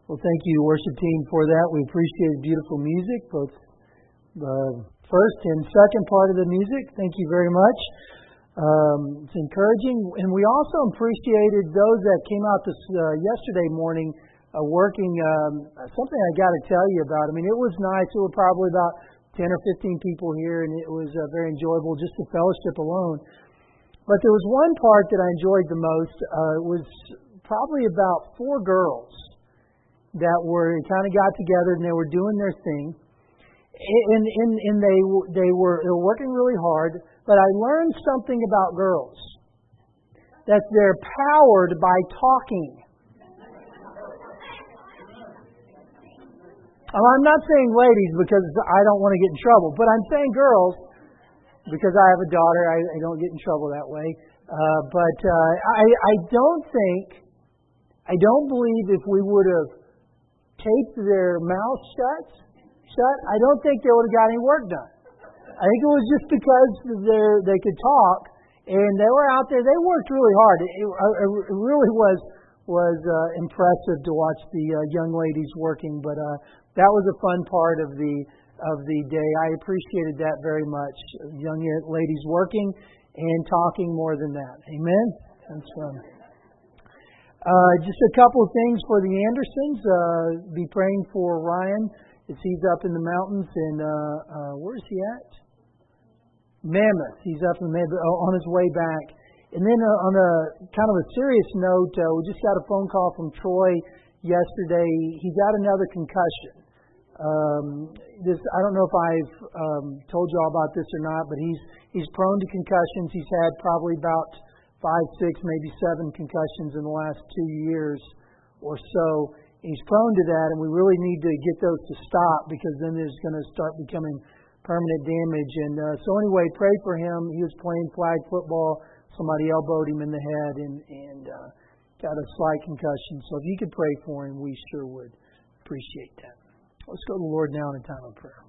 Well, thank you, worship team, for that. We appreciate beautiful music, both the first and second part of the music. Thank you very much. It's encouraging. And we also appreciated those that came out this yesterday morning working. Something I got to tell you about. I mean, it was nice. There were probably about 10 or 15 people here, and it was very enjoyable, just the fellowship alone. But there was one part that I enjoyed the most. It was probably about 4 girls that were kind of got together and they were doing their thing, and they were working really hard. But I learned something about girls, that they're powered by talking. I'm not saying ladies because I don't want to get in trouble, but I'm saying girls because I have a daughter. I don't get in trouble that way. But I don't believe if we would have taped their mouths shut, I don't think they would have got any work done. I think it was just because they could talk and they were out there. They worked really hard. It really was impressive to watch the young ladies working. But that was a fun part of the day. I appreciated that very much. Young ladies working and talking more than that. Amen. That's fun. Just a couple of things for the Andersons. Be praying for Ryan as he's up in the mountains. And where is he at? Mammoth. He's up in Mammoth on his way back. And then on a kind of a serious note, we just got a phone call from Troy yesterday. He got another concussion. I don't know if I've told you all about this or not, but he's prone to concussions. He's had probably about 5, 6, maybe 7 concussions in the last 2 years or so. He's prone to that, and we really need to get those to stop because then there's going to start becoming permanent damage. And so anyway, pray for him. He was playing flag football. Somebody elbowed him in the head and got a slight concussion. So if you could pray for him, we sure would appreciate that. Let's go to the Lord now in a time of prayer.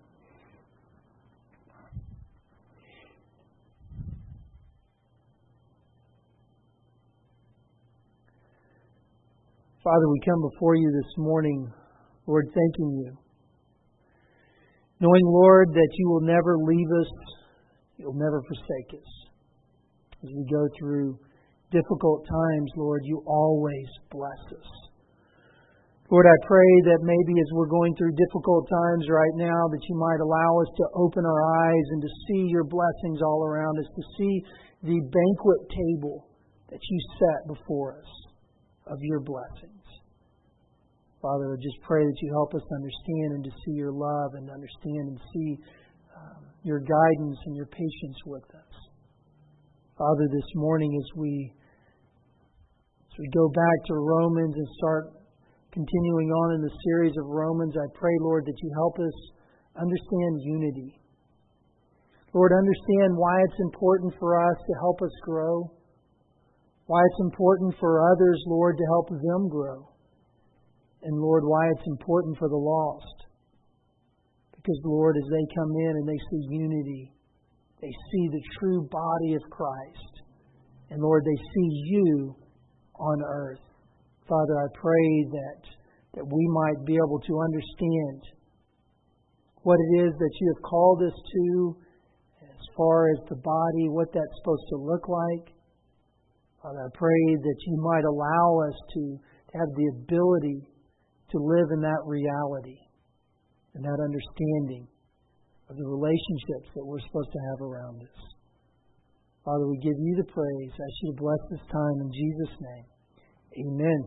Father, we come before you this morning, Lord, thanking you. Knowing, Lord, that you will never leave us, you'll never forsake us. As we go through difficult times, Lord, you always bless us. Lord, I pray that maybe as we're going through difficult times right now, that you might allow us to open our eyes and to see your blessings all around us, to see the banquet table that you set before us of your blessings. Father, I just pray that you help us understand and to see your love and understand and see your guidance and your patience with us. Father, this morning as we go back to Romans and start continuing on in the series of Romans, I pray, Lord, that you help us understand unity. Lord, understand why it's important for us to help us grow. Why it's important for others, Lord, to help them grow. And Lord, why it's important for the lost. Because, Lord, as they come in and they see unity, they see the true body of Christ. And Lord, they see you on earth. Father, I pray that we might be able to understand what it is that you have called us to as far as the body, what that's supposed to look like. Father, I pray that you might allow us to have the ability to live in that reality and that understanding of the relationships that we're supposed to have around us. Father, we give you the praise. I ask you to bless this time in Jesus' name. Amen.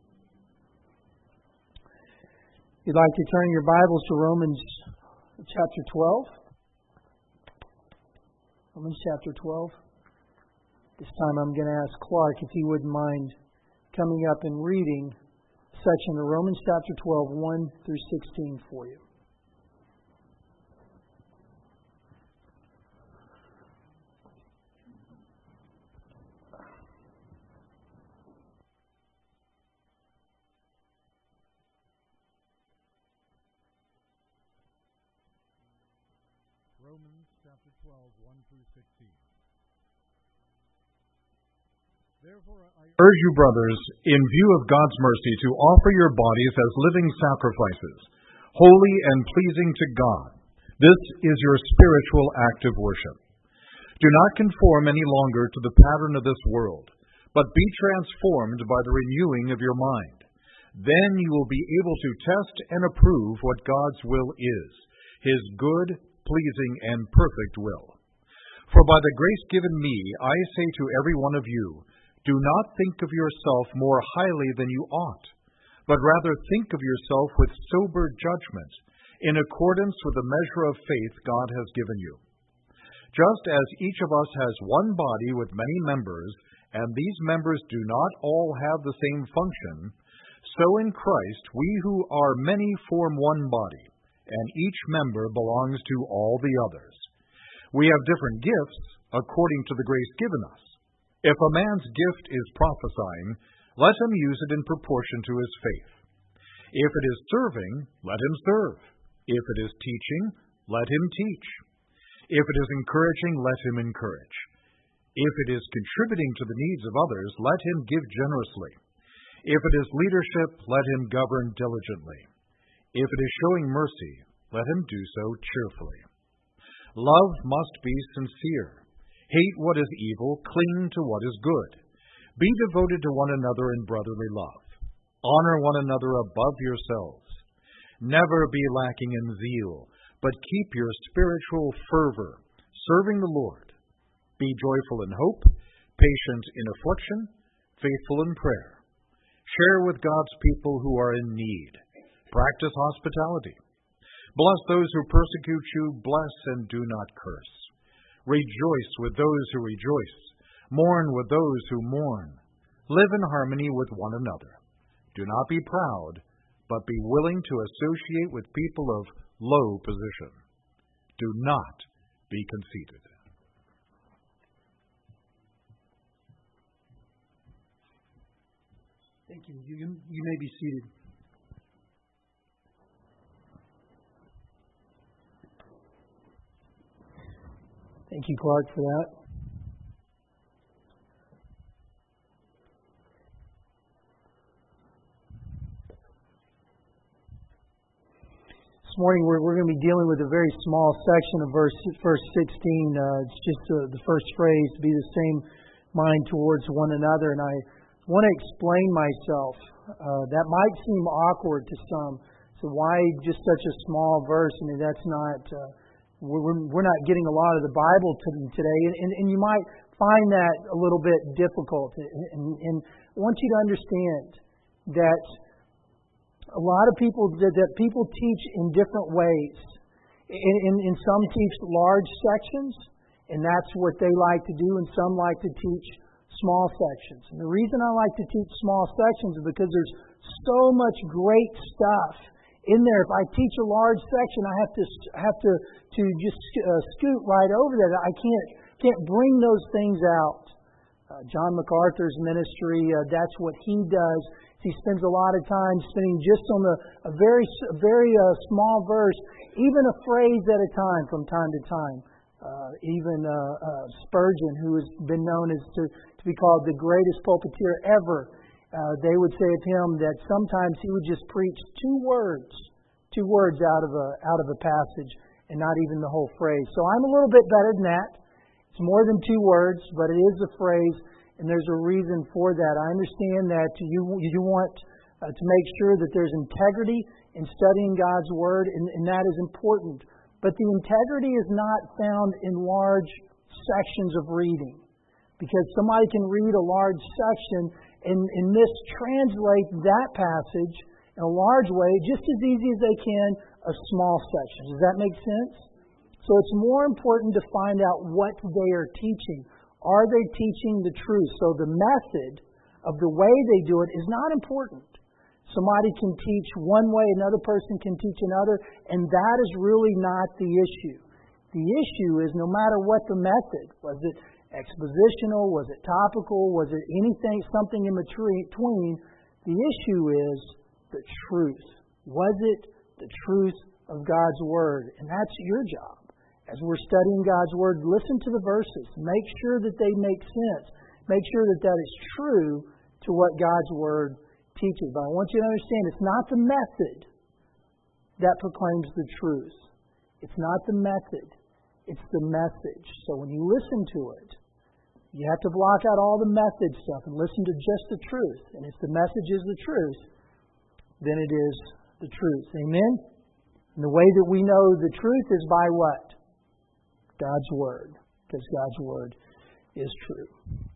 If you'd like to turn your Bibles to Romans chapter 12. Romans chapter 12. This time I'm going to ask Clark if he wouldn't mind coming up and reading a section of Romans chapter 12, 1 through 16 for you. Romans chapter 12, 1 through 16. Urge you, brothers, in view of God's mercy, to offer your bodies as living sacrifices, holy and pleasing to God. This is your spiritual act of worship. Do not conform any longer to the pattern of this world, but be transformed by the renewing of your mind. Then you will be able to test and approve what God's will is, His good, pleasing, and perfect will. For by the grace given me, I say to every one of you, do not think of yourself more highly than you ought, but rather think of yourself with sober judgment, in accordance with the measure of faith God has given you. Just as each of us has one body with many members, and these members do not all have the same function, so in Christ we who are many form one body, and each member belongs to all the others. We have different gifts according to the grace given us. If a man's gift is prophesying, let him use it in proportion to his faith. If it is serving, let him serve. If it is teaching, let him teach. If it is encouraging, let him encourage. If it is contributing to the needs of others, let him give generously. If it is leadership, let him govern diligently. If it is showing mercy, let him do so cheerfully. Love must be sincere. Hate what is evil, cling to what is good. Be devoted to one another in brotherly love. Honor one another above yourselves. Never be lacking in zeal, but keep your spiritual fervor, serving the Lord. Be joyful in hope, patient in affliction, faithful in prayer. Share with God's people who are in need. Practice hospitality. Bless those who persecute you, bless and do not curse. Rejoice with those who rejoice. Mourn with those who mourn. Live in harmony with one another. Do not be proud, but be willing to associate with people of low position. Do not be conceited. Thank you. You may be seated. Thank you, Clark, for that. This morning we're going to be dealing with a very small section of verse 16. It's just the first phrase, be the same mind towards one another. And I want to explain myself. That might seem awkward to some. So why just such a small verse? I mean, that's not... We're not getting a lot of the Bible today, and you might find that a little bit difficult. And I want you to understand that a lot of people that people teach in different ways. And some teach large sections, and that's what they like to do, and some like to teach small sections. And the reason I like to teach small sections is because there's so much great stuff in there. If I teach a large section, I have to just scoot right over that. I can't bring those things out. John MacArthur's ministry, that's what he does. He spends a lot of time spending just on a very small verse, even a phrase at a time from time to time. Even Spurgeon, who has been known as to be called the greatest pulpiteer ever, they would say of him that sometimes he would just preach two words out of a passage, and not even the whole phrase. So I'm a little bit better than that. It's more than 2 words, but it is a phrase, and there's a reason for that. I understand that you want to make sure that there's integrity in studying God's Word, and that is important. But the integrity is not found in large sections of reading, because somebody can read a large section and mistranslate that passage in a large way just as easy as they can a small section. Does that make sense? So it's more important to find out what they are teaching. Are they teaching the truth? So the method of the way they do it is not important. Somebody can teach one way, another person can teach another, and that is really not the issue. The issue is no matter what the method, was it expositional, was it topical, was it anything, something in between, the issue is the truth. Was it the truth of God's Word? And that's your job. As we're studying God's Word, listen to the verses. Make sure that they make sense. Make sure that that is true to what God's Word teaches. But I want you to understand it's not the method that proclaims the truth. It's not the method. It's the message. So when you listen to it, you have to block out all the method stuff and listen to just the truth. And if the message is the truth, then it is the truth. Amen? And the way that we know the truth is by what? God's Word. Because God's Word is true.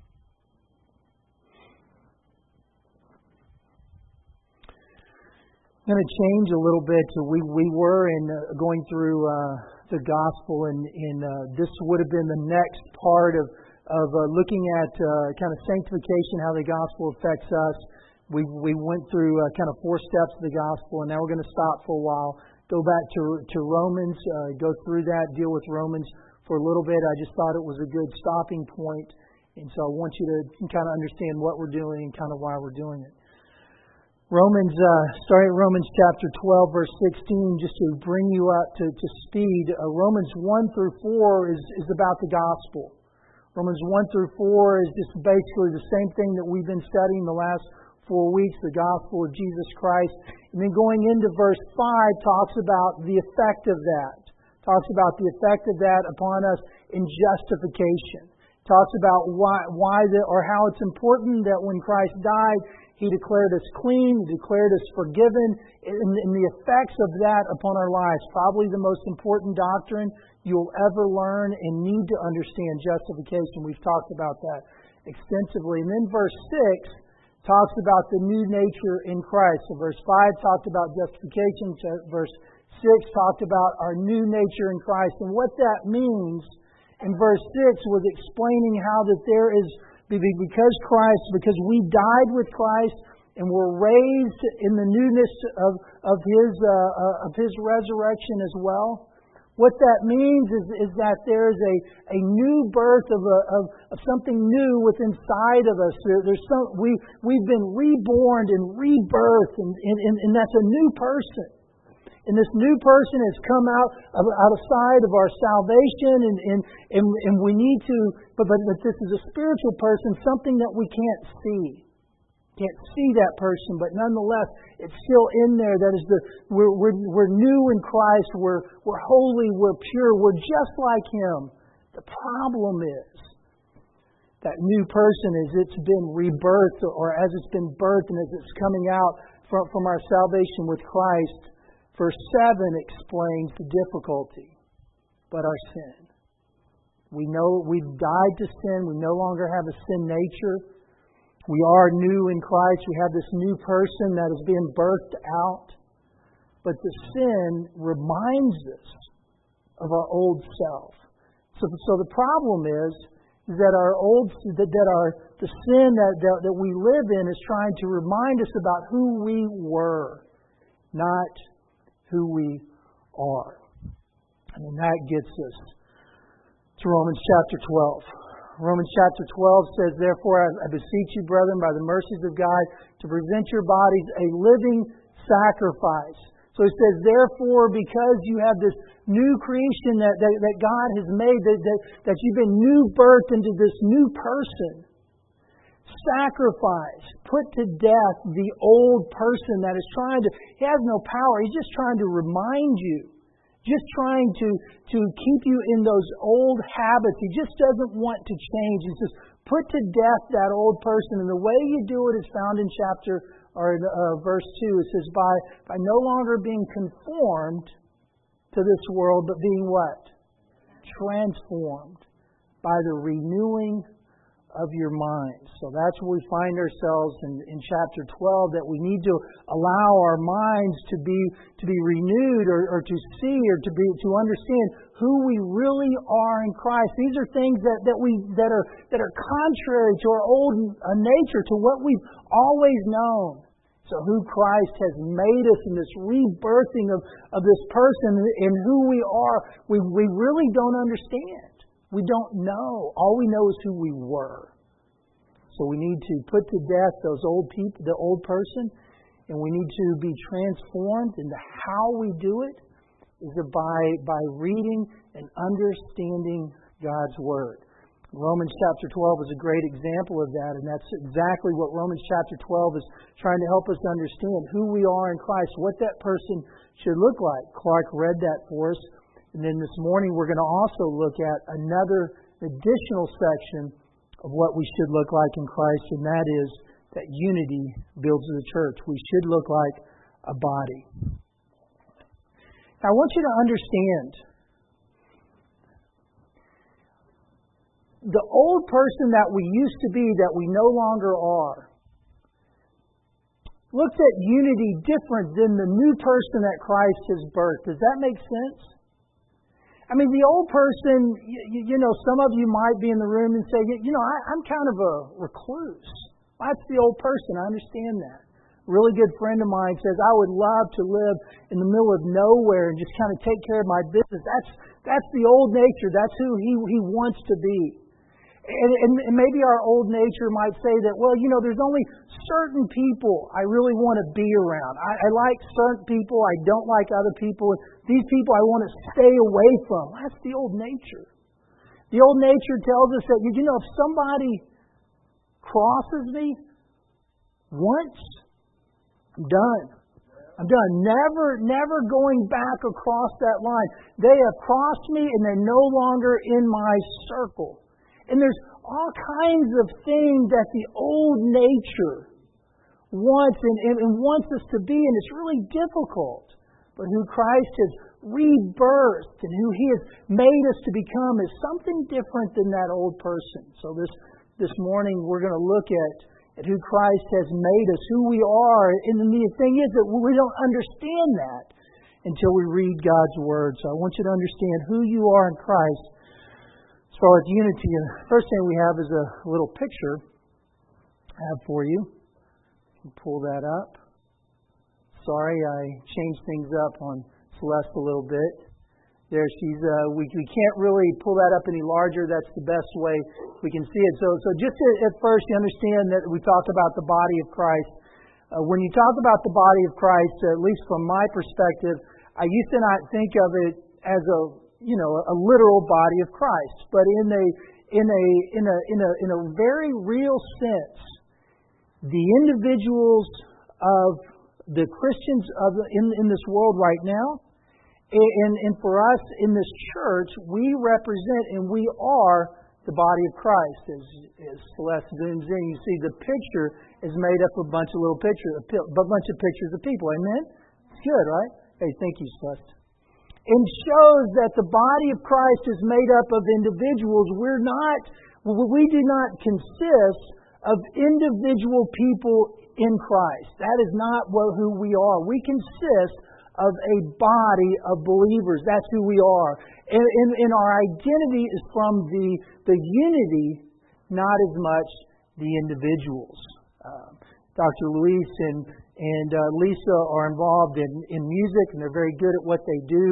I'm going to change a little bit. We were going through the gospel, and this would have been the next part of looking at kind of sanctification, how the gospel affects us. We went through kind of 4 steps of the gospel, and now we're going to stop for a while, go back to Romans, go through that, deal with Romans for a little bit. I just thought it was a good stopping point, and so I want you to kind of understand what we're doing and kind of why we're doing it. Starting at Romans chapter 12, verse 16, just to bring you up to speed. Romans 1 through 4 is about the gospel. Romans 1 through 4 is just basically the same thing that we've been studying the last 4 weeks, the gospel of Jesus Christ. And then going into verse 5 talks about the effect of that. Talks about the effect of that upon us in justification. Talks about how it's important that when Christ died, He declared us clean, He declared us forgiven, and the effects of that upon our lives. Probably the most important doctrine you'll ever learn and need to understand, justification. We've talked about that extensively. And then verse 6 talks about the new nature in Christ. So verse 5 talked about justification. Verse 6 talked about our new nature in Christ. And what that means in verse 6 was explaining how that there is, because we died with Christ and were raised in the newness of His resurrection as well. What that means is that there is a new birth of something new within inside of us. We've been reborn and rebirthed, and that's a new person. And this new person has come outside of our salvation, and we need to, but this is a spiritual person, something that we can't see. Can't see that person, but nonetheless, it's still in there. That is we're new in Christ. We're holy. We're pure. We're just like Him. The problem is that new person, as it's been rebirthed, or as it's been birthed, and as it's coming out from our salvation with Christ. Verse 7 explains the difficulty, but our sin. We know we've died to sin. We no longer have a sin nature. We are new in Christ. We have this new person that is being birthed out. But the sin reminds us of our old self. So the problem is that the sin that we live in is trying to remind us about who we were, not who we are. And that gets us to Romans chapter 12. Romans chapter 12 says, "Therefore I beseech you, brethren, by the mercies of God, to present your bodies a living sacrifice." So it says, therefore, because you have this new creation that God has made, that you've been new birthed into this new person, sacrifice, put to death the old person that is he has no power. He's just trying to remind you, just trying to keep you in those old habits. He just doesn't want to change. He says, put to death that old person. And the way you do it is found in verse 2. It says, by no longer being conformed to this world, but being what? Transformed by the renewing of your minds. So that's where we find ourselves in chapter 12, that we need to allow our minds to be renewed, or to see, or to understand who we really are in Christ. These are things that are contrary to our old nature, to what we've always known. So who Christ has made us in this rebirthing of this person and who we are, we really don't understand. We don't know. All we know is who we were. So we need to put to death those old people, the old person, and we need to be transformed. And how we do it is by reading and understanding God's Word. Romans chapter 12 is a great example of that, and that's exactly what Romans chapter 12 is trying to help us understand, who we are in Christ, what that person should look like. Clark read that for us, and then this morning we're going to also look at another additional section of what we should look like in Christ, and that is that unity builds the church. We should look like a body. Now, I want you to understand, the old person that we used to be, that we no longer are, looks at unity different than the new person that Christ has birthed. Does that make sense? I mean, the old person, some of you might be in the room and say, I'm kind of a recluse. That's the old person. I understand that. A really good friend of mine says, I would love to live in the middle of nowhere and just kind of take care of my business. That's the old nature. That's who he wants to be. And maybe our old nature might say that, there's only certain people I really want to be around. I like certain people. I don't like other people. These people I want to stay away from. That's the old nature. The old nature tells us that, if somebody crosses me once, I'm done. I'm done. Never going back across that line. They have crossed me and they're no longer in my circle. And there's all kinds of things that the old nature wants and wants us to be, and it's really difficult. But who Christ has rebirthed and who He has made us to become is something different than that old person. So this morning we're going to look at who Christ has made us, who we are. And the thing is that we don't understand that until we read God's Word. So I want you to understand who you are in Christ. As far as unity, the first thing we have is a little picture I have for you. Pull that up. Sorry, I changed things up on Celeste a little bit. There, she's. We can't really pull that up any larger. That's the best way we can see it. So just at first, you understand that we talk about the body of Christ. When you talk about the body of Christ, at least from my perspective, I used to not think of it as a literal body of Christ, but in a very real sense, the individuals of the Christians in this world right now, and for us in this church, we represent and we are the body of Christ. As Celeste zooms in, you see the picture is made up of a bunch of little pictures, a bunch of pictures of people. Amen? It's good, right? Hey, thank you, Celeste. And shows that the body of Christ is made up of individuals. We do not consist of individual people in Christ. That is not who we are. We consist of a body of believers. That's who we are. And our identity is from the unity, not as much the individuals. Dr. Luis and Lisa are involved in music, and they're very good at what they do.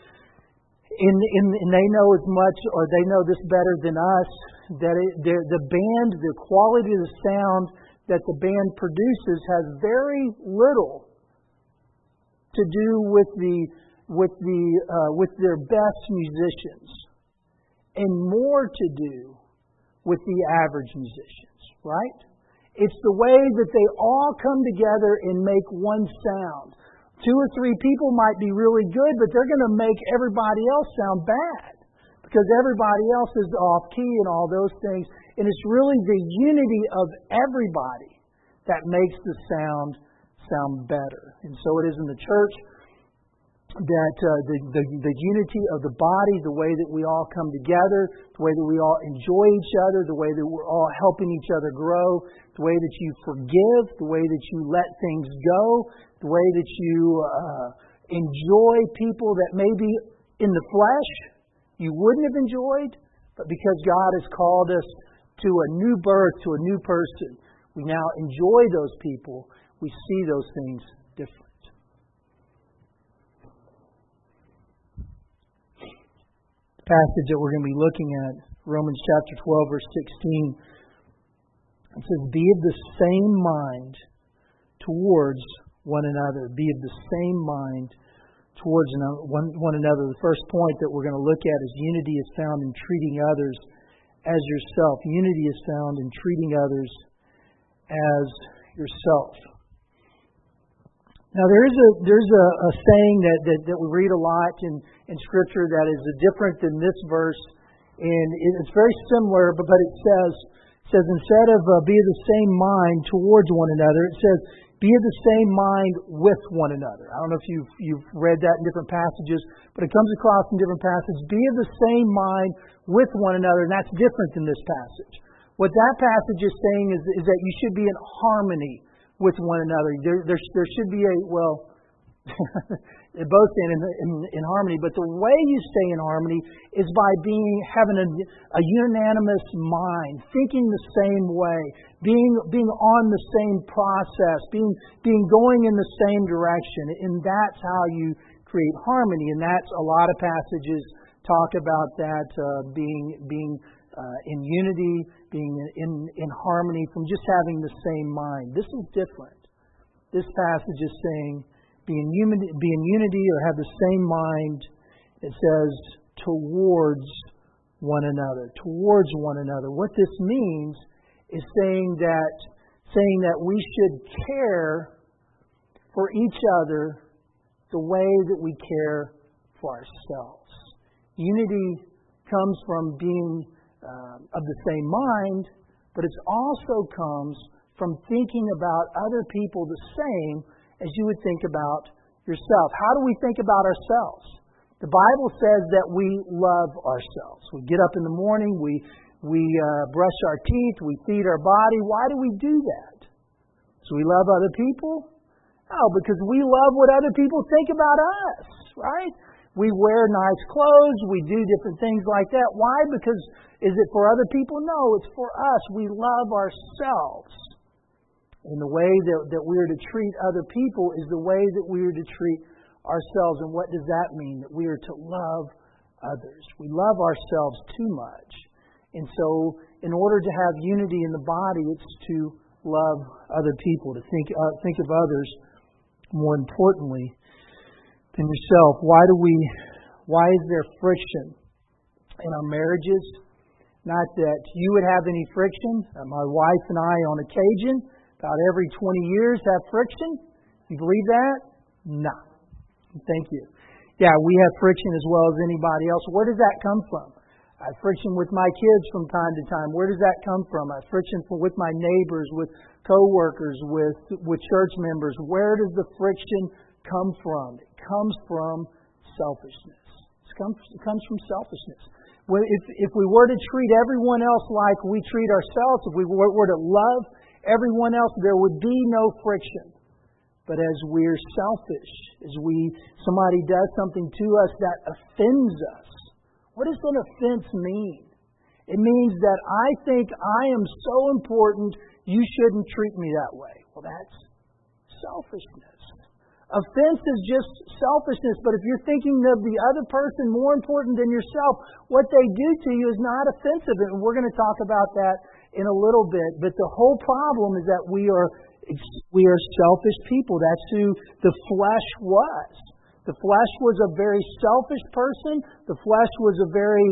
And they know as much, or they know this better than us, that the band, the quality of the sound that the band produces has very little to do with their best musicians, and more to do with the average musicians, right? It's the way that they all come together and make one sound. 2 or 3 people might be really good, but they're going to make everybody else sound bad because everybody else is off key and all those things. And it's really the unity of everybody that makes the sound better. And so it is in the church that the unity of the body, the way that we all come together, the way that we all enjoy each other, the way that we're all helping each other grow, the way that you forgive, the way that you let things go, the way that you enjoy people that maybe in the flesh you wouldn't have enjoyed, but because God has called us to a new birth, to a new person, we now enjoy those people. We see those things different. Passage that we're going to be looking at, Romans chapter 12, verse 16. It says, be of the same mind towards one another. Be of the same mind towards one another. The first point that we're going to look at is unity is found in treating others as yourself. Unity is found in treating others as yourself. Now there's a saying that we read a lot in Scripture that is different than this verse, and it's very similar, but it says instead of be of the same mind towards one another, it says be of the same mind with one another. I don't know if you've read that in different passages, but it comes across in different passages. Be of the same mind with one another, and that's different than this passage. What that passage is saying is that you should be in harmony with one another. There should be they both stand in harmony, but the way you stay in harmony is by having a unanimous mind, thinking the same way, being on the same process, being going in the same direction, and that's how you create harmony. And that's a lot of passages talk about that being in unity, being in harmony from just having the same mind. This is different. This passage is saying be in unity or have the same mind. It says towards one another. Towards one another. What this means is saying that we should care for each other the way that we care for ourselves. Unity comes from being of the same mind, but it also comes from thinking about other people the same as you would think about yourself. How do we think about ourselves? The Bible says that we love ourselves. We get up in the morning, we brush our teeth, we feed our body. Why do we do that? So we love other people? No, because we love what other people think about us, right? We wear nice clothes, we do different things like that. Why? Because is it for other people? No, it's for us. We love ourselves. And the way that we are to treat other people is the way that we are to treat ourselves. And what does that mean? That we are to love others. We love ourselves too much. And so in order to have unity in the body, it's to love other people, to think of others more importantly than yourself. Why is there friction in our marriages? Not that you would have any friction. My wife and I on occasion, about every 20 years, have friction. You believe that? No. Thank you. Yeah, we have friction as well as anybody else. Where does that come from? I have friction with my kids from time to time. Where does that come from? I have friction with my neighbors, with co-workers, with church members. Where does the friction come from? It comes from selfishness. It comes from selfishness. If we were to treat everyone else like we treat ourselves, if we were to love everyone else, there would be no friction. But as we're selfish, somebody does something to us that offends us. What does an offense mean? It means that I think I am so important, you shouldn't treat me that way. Well, that's selfishness. Offense is just selfishness, but if you're thinking of the other person more important than yourself, what they do to you is not offensive. And we're going to talk about that in a little bit. But the whole problem is that we are selfish people. That's who the flesh was. The flesh was a very selfish person. The flesh was a very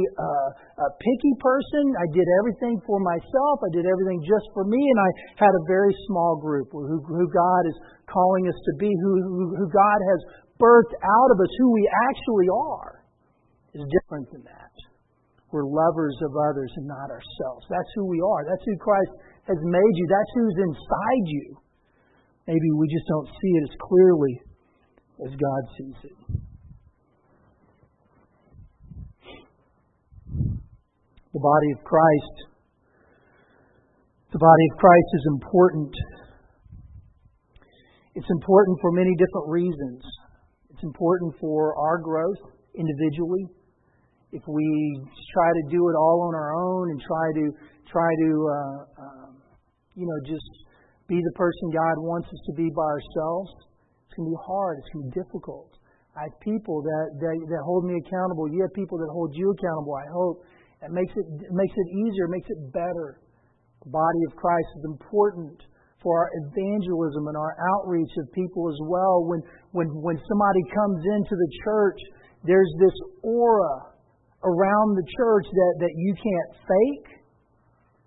picky person. I did everything for myself. I did everything just for me, and I had a very small group who God is calling us to be, who God has birthed out of us, who we actually are, is different than that. We're lovers of others and not ourselves. That's who we are. That's who Christ has made you. That's who's inside you. Maybe we just don't see it as clearly as God sees it. The body of Christ is important. It's important for many different reasons. It's important for our growth individually. If we try to do it all on our own and try to just be the person God wants us to be by ourselves, it's going to be hard. It's going to be difficult. I have people that hold me accountable. You have people that hold you accountable, I hope. It makes it easier, makes it better. The body of Christ is important for our evangelism and our outreach of people as well. When somebody comes into the church, there's this aura around the church that you can't fake.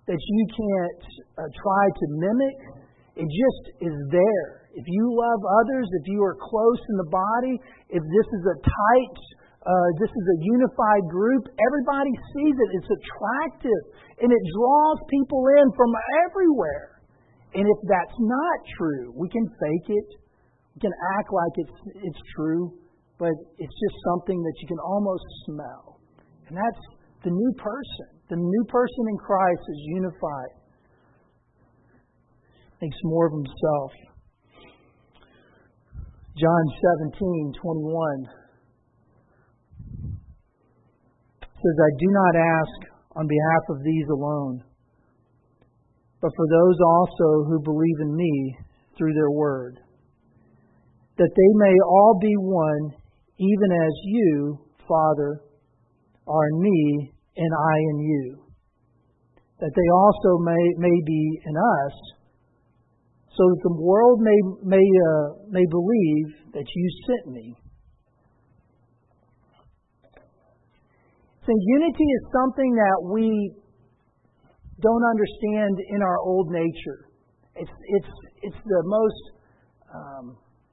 that you can't try to mimic. It just is there. If you love others, if you are close in the body, if this is a tight, this is a unified group, everybody sees it. It's attractive, and it draws people in from everywhere. And if that's not true, we can fake it. We can act like it's true, but it's just something that you can almost smell. And that's the new person. The new person in Christ is unified. Makes more of himself. John 17:21 says, I do not ask on behalf of these alone, but for those also who believe in me through their word, that they may all be one, even as you, Father, are in me and I in you, that they also may be in us, so that the world may believe that you sent me. So unity is something that we don't understand in our old nature. It's the most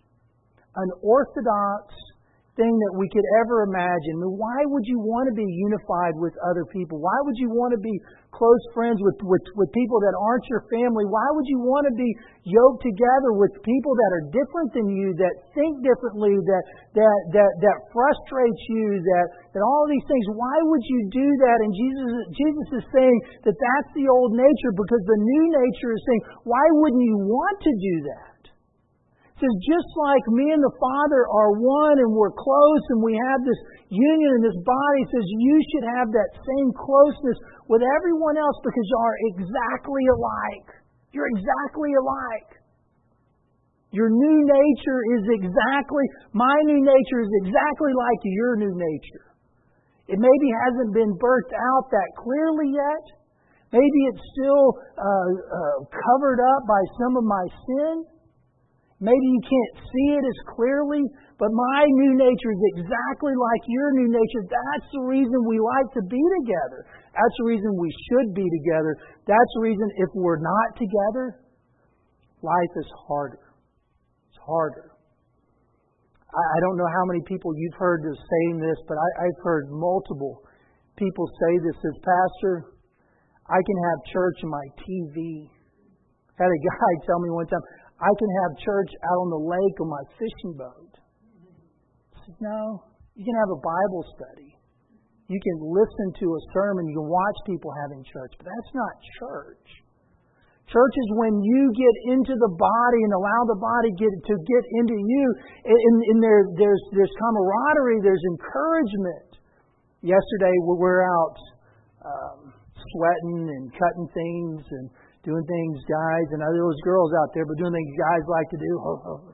unorthodox thing that we could ever imagine. I mean, why would you want to be unified with other people? Why would you want to be close friends with people that aren't your family? Why would you want to be yoked together with people that are different than you, that think differently, that frustrates you, that all of these things? Why would you do that? And Jesus is saying that that's the old nature, because the new nature is saying, why wouldn't you want to do that? It says, just like me and the Father are one and we're close and we have this union in this body, it says you should have that same closeness with everyone else, because you are exactly alike. You're exactly alike. Your new nature is my new nature is exactly like your new nature. It maybe hasn't been birthed out that clearly yet. Maybe it's still covered up by some of my sin. Maybe you can't see it as clearly, but my new nature is exactly like your new nature. That's the reason we like to be together. That's the reason we should be together. That's the reason if we're not together, life is harder. It's harder. I don't know how many people you've heard saying this, but I've heard multiple people say this as, Pastor, I can have church on my TV. I had a guy tell me one time, I can have church out on the lake on my fishing boat. I said, no, you can have a Bible study. You can listen to a sermon. You can watch people having church. But that's not church. Church is when you get into the body and allow the body to get into you. And there's camaraderie. There's encouragement. Yesterday we were out sweating and cutting things and doing things guys, and there was girls out there, but doing things guys like to do.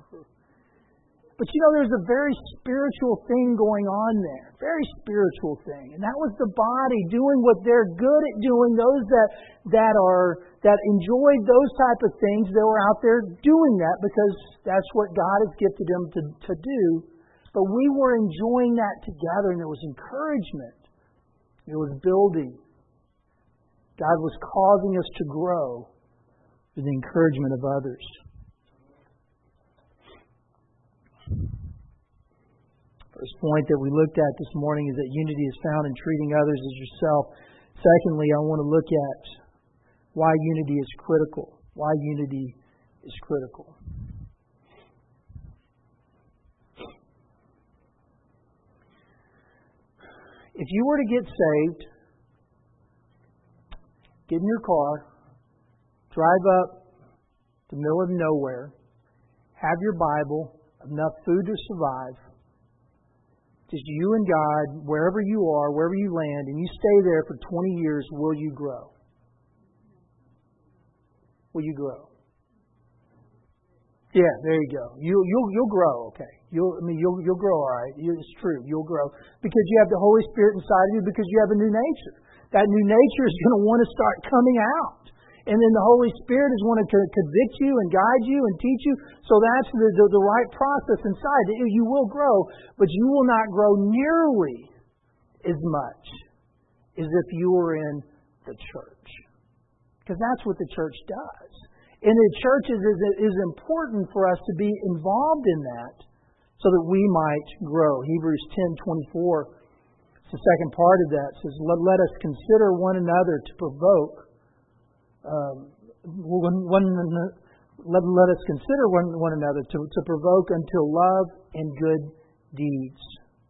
But there's a very spiritual thing going on there. Very spiritual thing. And that was the body doing what they're good at doing. Those that enjoyed those type of things, they were out there doing that because that's what God has gifted them to do. But we were enjoying that together, and there was encouragement. There was building. God was causing us to grow through the encouragement of others. First point that we looked at this morning is that unity is found in treating others as yourself. Secondly, I want to look at why unity is critical. Why unity is critical. If you were to get saved, get in your car, drive up to the middle of nowhere, have your Bible, enough food to survive, just you and God, wherever you are, wherever you land, and you stay there for 20 years, will you grow? Will you grow? Yeah, there you go. You'll grow, okay. You'll grow, all right. It's true. You'll grow because you have the Holy Spirit inside of you, because you have a new nature. That new nature is going to want to start coming out. And then the Holy Spirit is going to convict you and guide you and teach you. So that's the right process inside. You will grow, but you will not grow nearly as much as if you were in the church. Because that's what the church does. And the church is important for us to be involved in that so that we might grow. Hebrews 10:24, it's the second part of that, says, let us consider one another to provoke. Let us consider one another to provoke unto love and good deeds.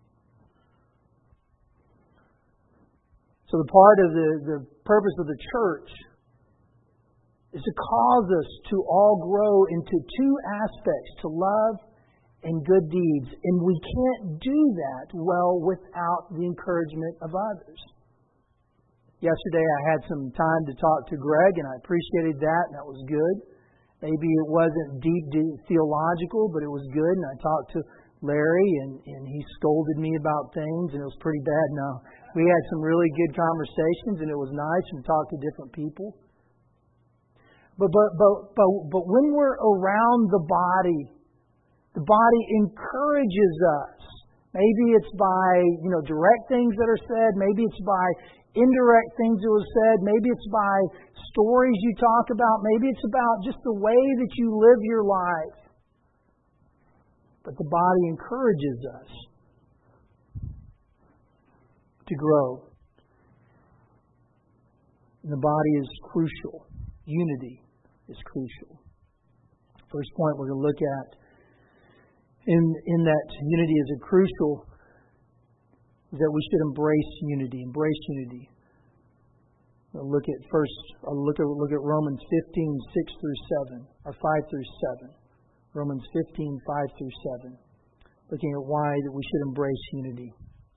So the part of the purpose of the church is to cause us to all grow into two aspects, to love and good deeds. And we can't do that well without the encouragement of others. Yesterday I had some time to talk to Greg, and I appreciated that, and that was good. Maybe it wasn't deep theological, but it was good. And I talked to Larry, and he scolded me about things, and it was pretty bad. No, we had some really good conversations, and it was nice to talk to different people. But when we're around the body encourages us. Maybe it's by direct things that are said. Maybe it's by indirect things that are said. Maybe it's by stories you talk about. Maybe it's about just the way that you live your life. But the body encourages us to grow. And the body is crucial. Unity is crucial. First point we're going to look at in that unity is a crucial is that we should embrace unity. Embrace unity. I'll look at Romans 15, 6 through 7, or 5 through 7. Romans 15, 5 through 7. Looking at why that we should embrace unity.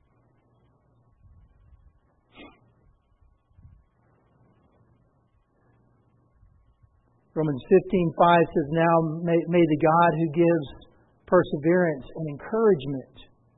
Romans 15:5 says, "Now may the God who gives perseverance and encouragement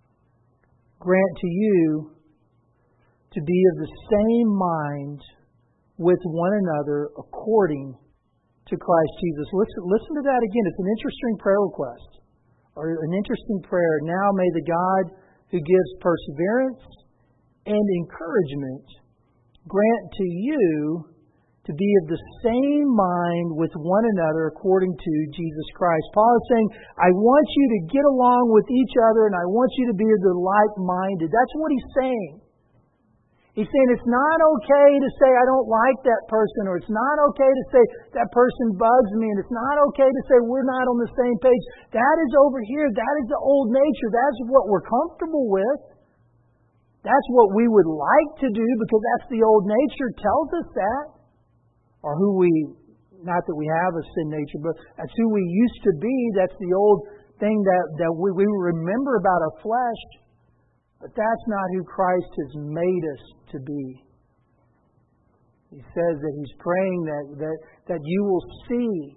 grant to you to be of the same mind with one another according to Christ Jesus." Listen to that again. It's an interesting prayer request, or an interesting prayer. "Now may the God who gives perseverance and encouragement grant to you to be of the same mind with one another according to Jesus Christ." Paul is saying, I want you to get along with each other, and I want you to be of the like-minded. That's what he's saying. He's saying it's not okay to say I don't like that person, or it's not okay to say that person bugs me, and it's not okay to say we're not on the same page. That is over here. That is the old nature. That's what we're comfortable with. That's what we would like to do because that's the old nature tells us that. Or not that we have a sin nature, but that's who we used to be. That's the old thing that we remember about our flesh. But that's not who Christ has made us to be. He says that He's praying that you will see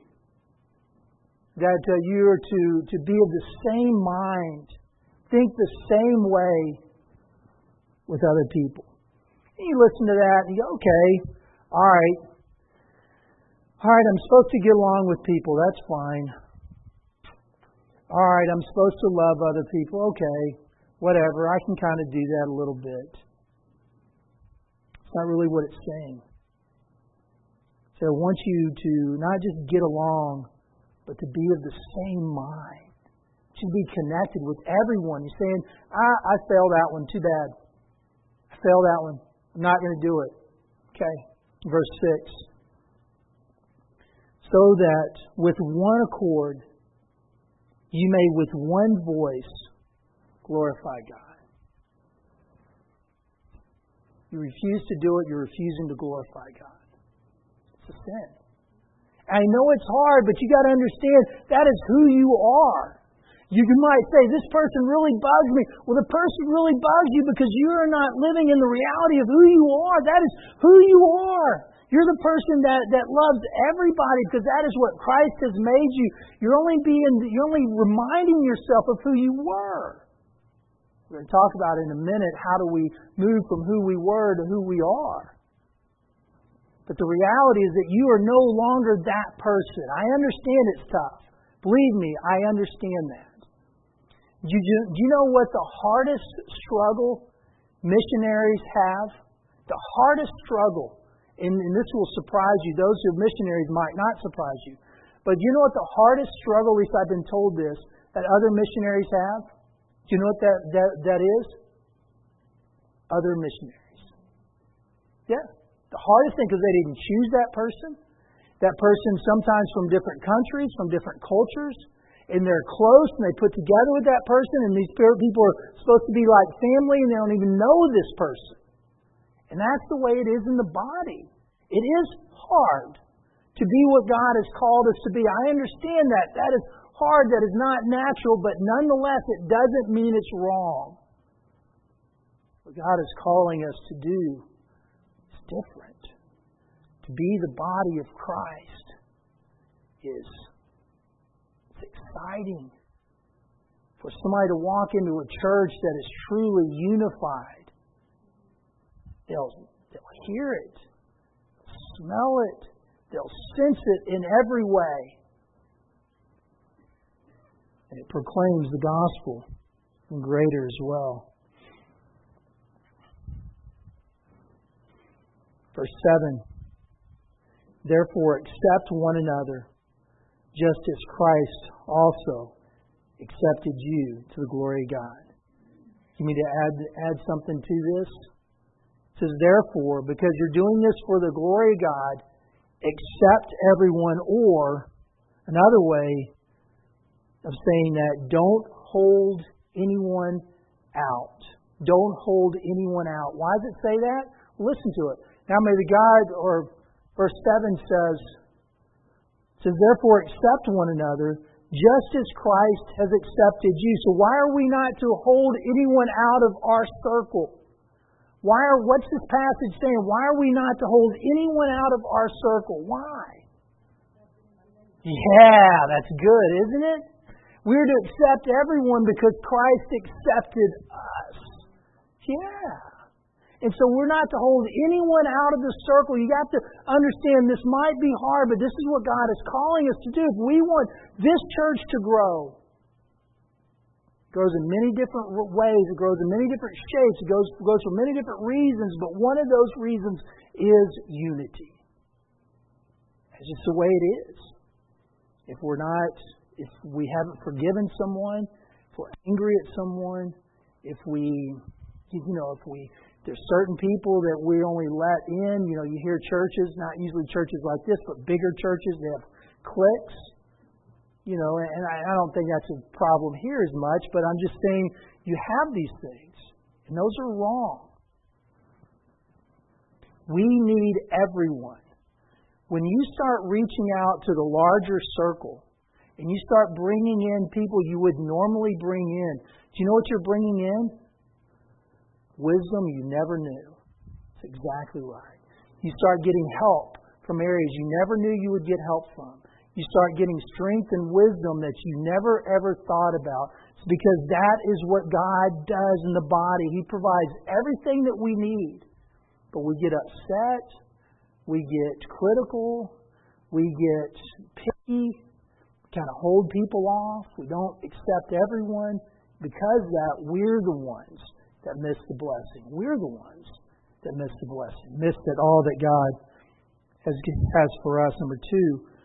that you are to be of the same mind, think the same way with other people. And you listen to that and you go, okay, all right, I'm supposed to get along with people. That's fine. All right, I'm supposed to love other people. Okay, whatever. I can kind of do that a little bit. It's not really what it's saying. So I want you to not just get along, but to be of the same mind. To be connected with everyone. You're saying, I failed that one. Too bad. I failed that one. I'm not going to do it. Okay. Verse 6. So that with one accord you may with one voice glorify God. You refuse to do it, you're refusing to glorify God. It's a sin. I know it's hard, but you got to understand that is who you are. You might say, this person really bugs me. Well, the person really bugs you because you are not living in the reality of who you are. That is who you are. You're the person that loves everybody because that is what Christ has made you. You're only reminding yourself of who you were. We're going to talk about in a minute how do we move from who we were to who we are. But the reality is that you are no longer that person. I understand it's tough. Believe me, I understand that. Do you know what the hardest struggle missionaries have? The hardest struggle and this will surprise you. Those who are missionaries might not surprise you. But you know what the hardest struggle, at least I've been told this, that other missionaries have? Do you know what that is? Other missionaries. Yeah. The hardest thing, because they didn't choose that person. That person sometimes from different countries, from different cultures, and they're close, and they put together with that person, and these people are supposed to be like family, and they don't even know this person. And that's the way it is in the body. It is hard to be what God has called us to be. I understand that. That is hard. That is not natural, but nonetheless, it doesn't mean it's wrong. What God is calling us to do is different. To be the body of Christ is exciting. For somebody to walk into a church that is truly unified, they'll hear it, they'll smell it, they'll sense it in every way. And it proclaims the gospel, and greater as well. Verse 7. Therefore accept one another, just as Christ also accepted you to the glory of God. You mean to add something to this? It says, therefore, because you're doing this for the glory of God, accept everyone, or another way of saying that, don't hold anyone out. Don't hold anyone out. Why does it say that? Listen to it. Now may the God, or verse 7 says, therefore accept one another, just as Christ has accepted you. So why are we not to hold anyone out of our circle? What's this passage saying? Why are we not to hold anyone out of our circle? Why? Yeah, that's good, isn't it? We're to accept everyone because Christ accepted us. Yeah. And so we're not to hold anyone out of the circle. You got to understand this might be hard, but this is what God is calling us to do. If we want this church to grow, it grows in many different ways. It grows in many different shapes. It grows for many different reasons, but one of those reasons is unity. It's just the way it is. If we haven't forgiven someone, if we're angry at someone, if there's certain people that we only let in. You hear churches, not usually churches like this, but bigger churches, they have cliques. And I don't think that's a problem here as much, but I'm just saying you have these things, and those are wrong. We need everyone. When you start reaching out to the larger circle, and you start bringing in people you would normally bring in, do you know what you're bringing in? Wisdom you never knew. That's exactly right. You start getting help from areas you never knew you would get help from. You start getting strength and wisdom that you never ever thought about. It's because that is what God does in the body. He provides everything that we need. But we get upset. We get critical. We get picky. We kind of hold people off. We don't accept everyone. Because of that, we're the ones that miss the blessing. We're the ones that miss the blessing. Miss that all that God has for us. Number 2,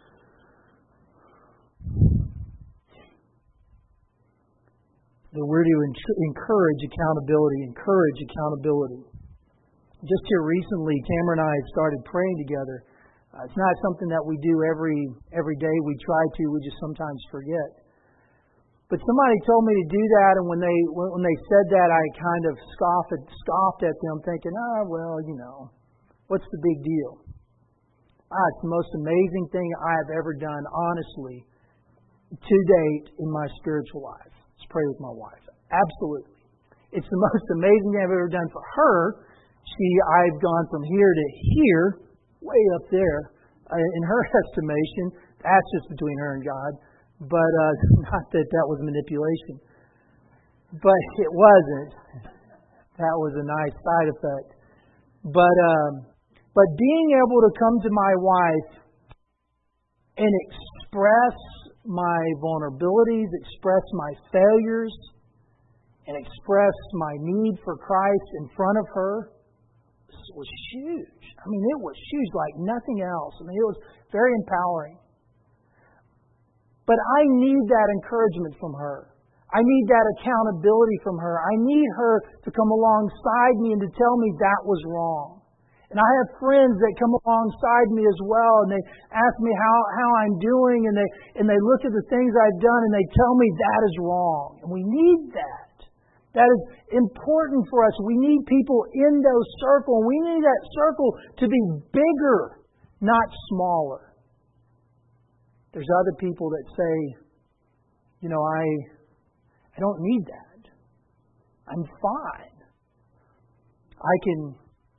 that we're to encourage accountability. Just here recently, Tamara and I had started praying together. It's not something that we do every day. We try to. We just sometimes forget. But somebody told me to do that, and when they said that, I kind of scoffed at them, thinking, what's the big deal? It's the most amazing thing I've ever done, honestly, to date in my spiritual life. Let's pray with my wife. Absolutely. It's the most amazing thing I've ever done for her. I've gone from here to here, way up there. In her estimation, that's just between her and God. But not that was manipulation. But it wasn't. That was a nice side effect. But being able to come to my wife and express my vulnerabilities, express my failures, and express my need for Christ in front of her was huge. I mean, it was huge like nothing else. I mean, it was very empowering. But I need that encouragement from her. I need that accountability from her. I need her to come alongside me and to tell me that was wrong. And I have friends that come alongside me as well, and they ask me how I'm doing, and they look at the things I've done, and they tell me that is wrong. And we need that. That is important for us. We need people in those circles. We need that circle to be bigger, not smaller. There's other people that say, I don't need that. I'm fine. I can,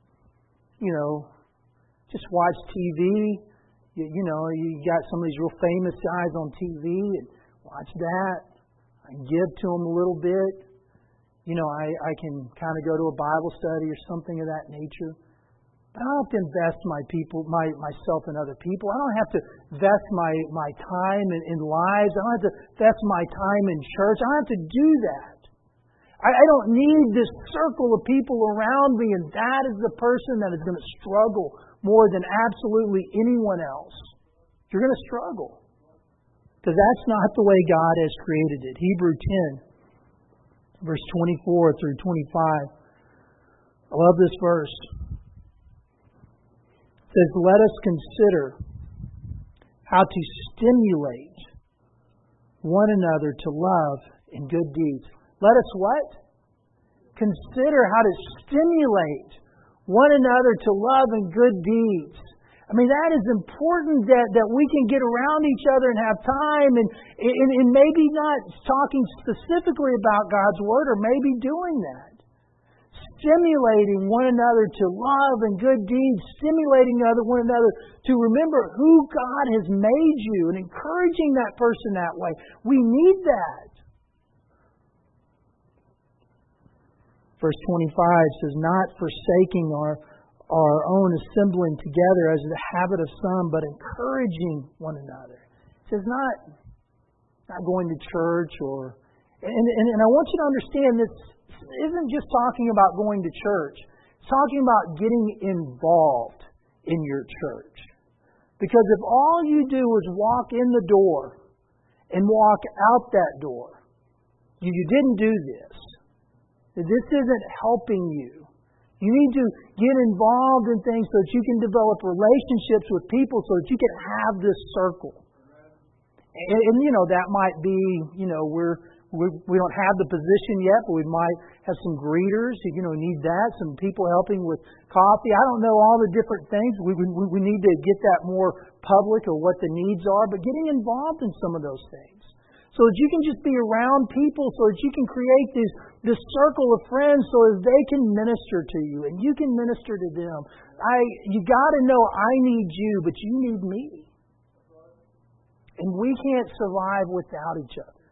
just watch TV. You got some of these real famous guys on TV and watch that. I can give to them a little bit. I can kind of go to a Bible study or something of that nature. But I don't have to invest myself in other people. I don't have to invest my time in lives. I don't have to invest my time in church. I don't have to do that. I don't need this circle of people around me, and that is the person that is going to struggle more than absolutely anyone else. You're going to struggle. Because that's not the way God has created it. Hebrews 10, verse 24 through 25. I love this verse. It says, let us consider how to stimulate one another to love and good deeds. Let us what? Consider how to stimulate one another to love and good deeds. I mean, that is important that we can get around each other and have time and maybe not talking specifically about God's Word, or maybe doing that. Stimulating one another to love and good deeds, stimulating one another to remember who God has made you and encouraging that person that way. We need that. Verse 25 says, not forsaking our own assembling together as the habit of some, but encouraging one another. It says not going to church and I want you to understand this isn't just talking about going to church. It's talking about getting involved in your church. Because if all you do is walk in the door and walk out that door, you didn't do this. This isn't helping you. You need to get involved in things so that you can develop relationships with people so that you can have this circle. And that might be, we don't have the position yet, but we might have some greeters. Need that. Some people helping with coffee. I don't know all the different things. We need to get that more public or what the needs are, but getting involved in some of those things. So that you can just be around people, so that you can create this circle of friends so that they can minister to you and you can minister to them. You got to know I need you, but you need me. And we can't survive without each other.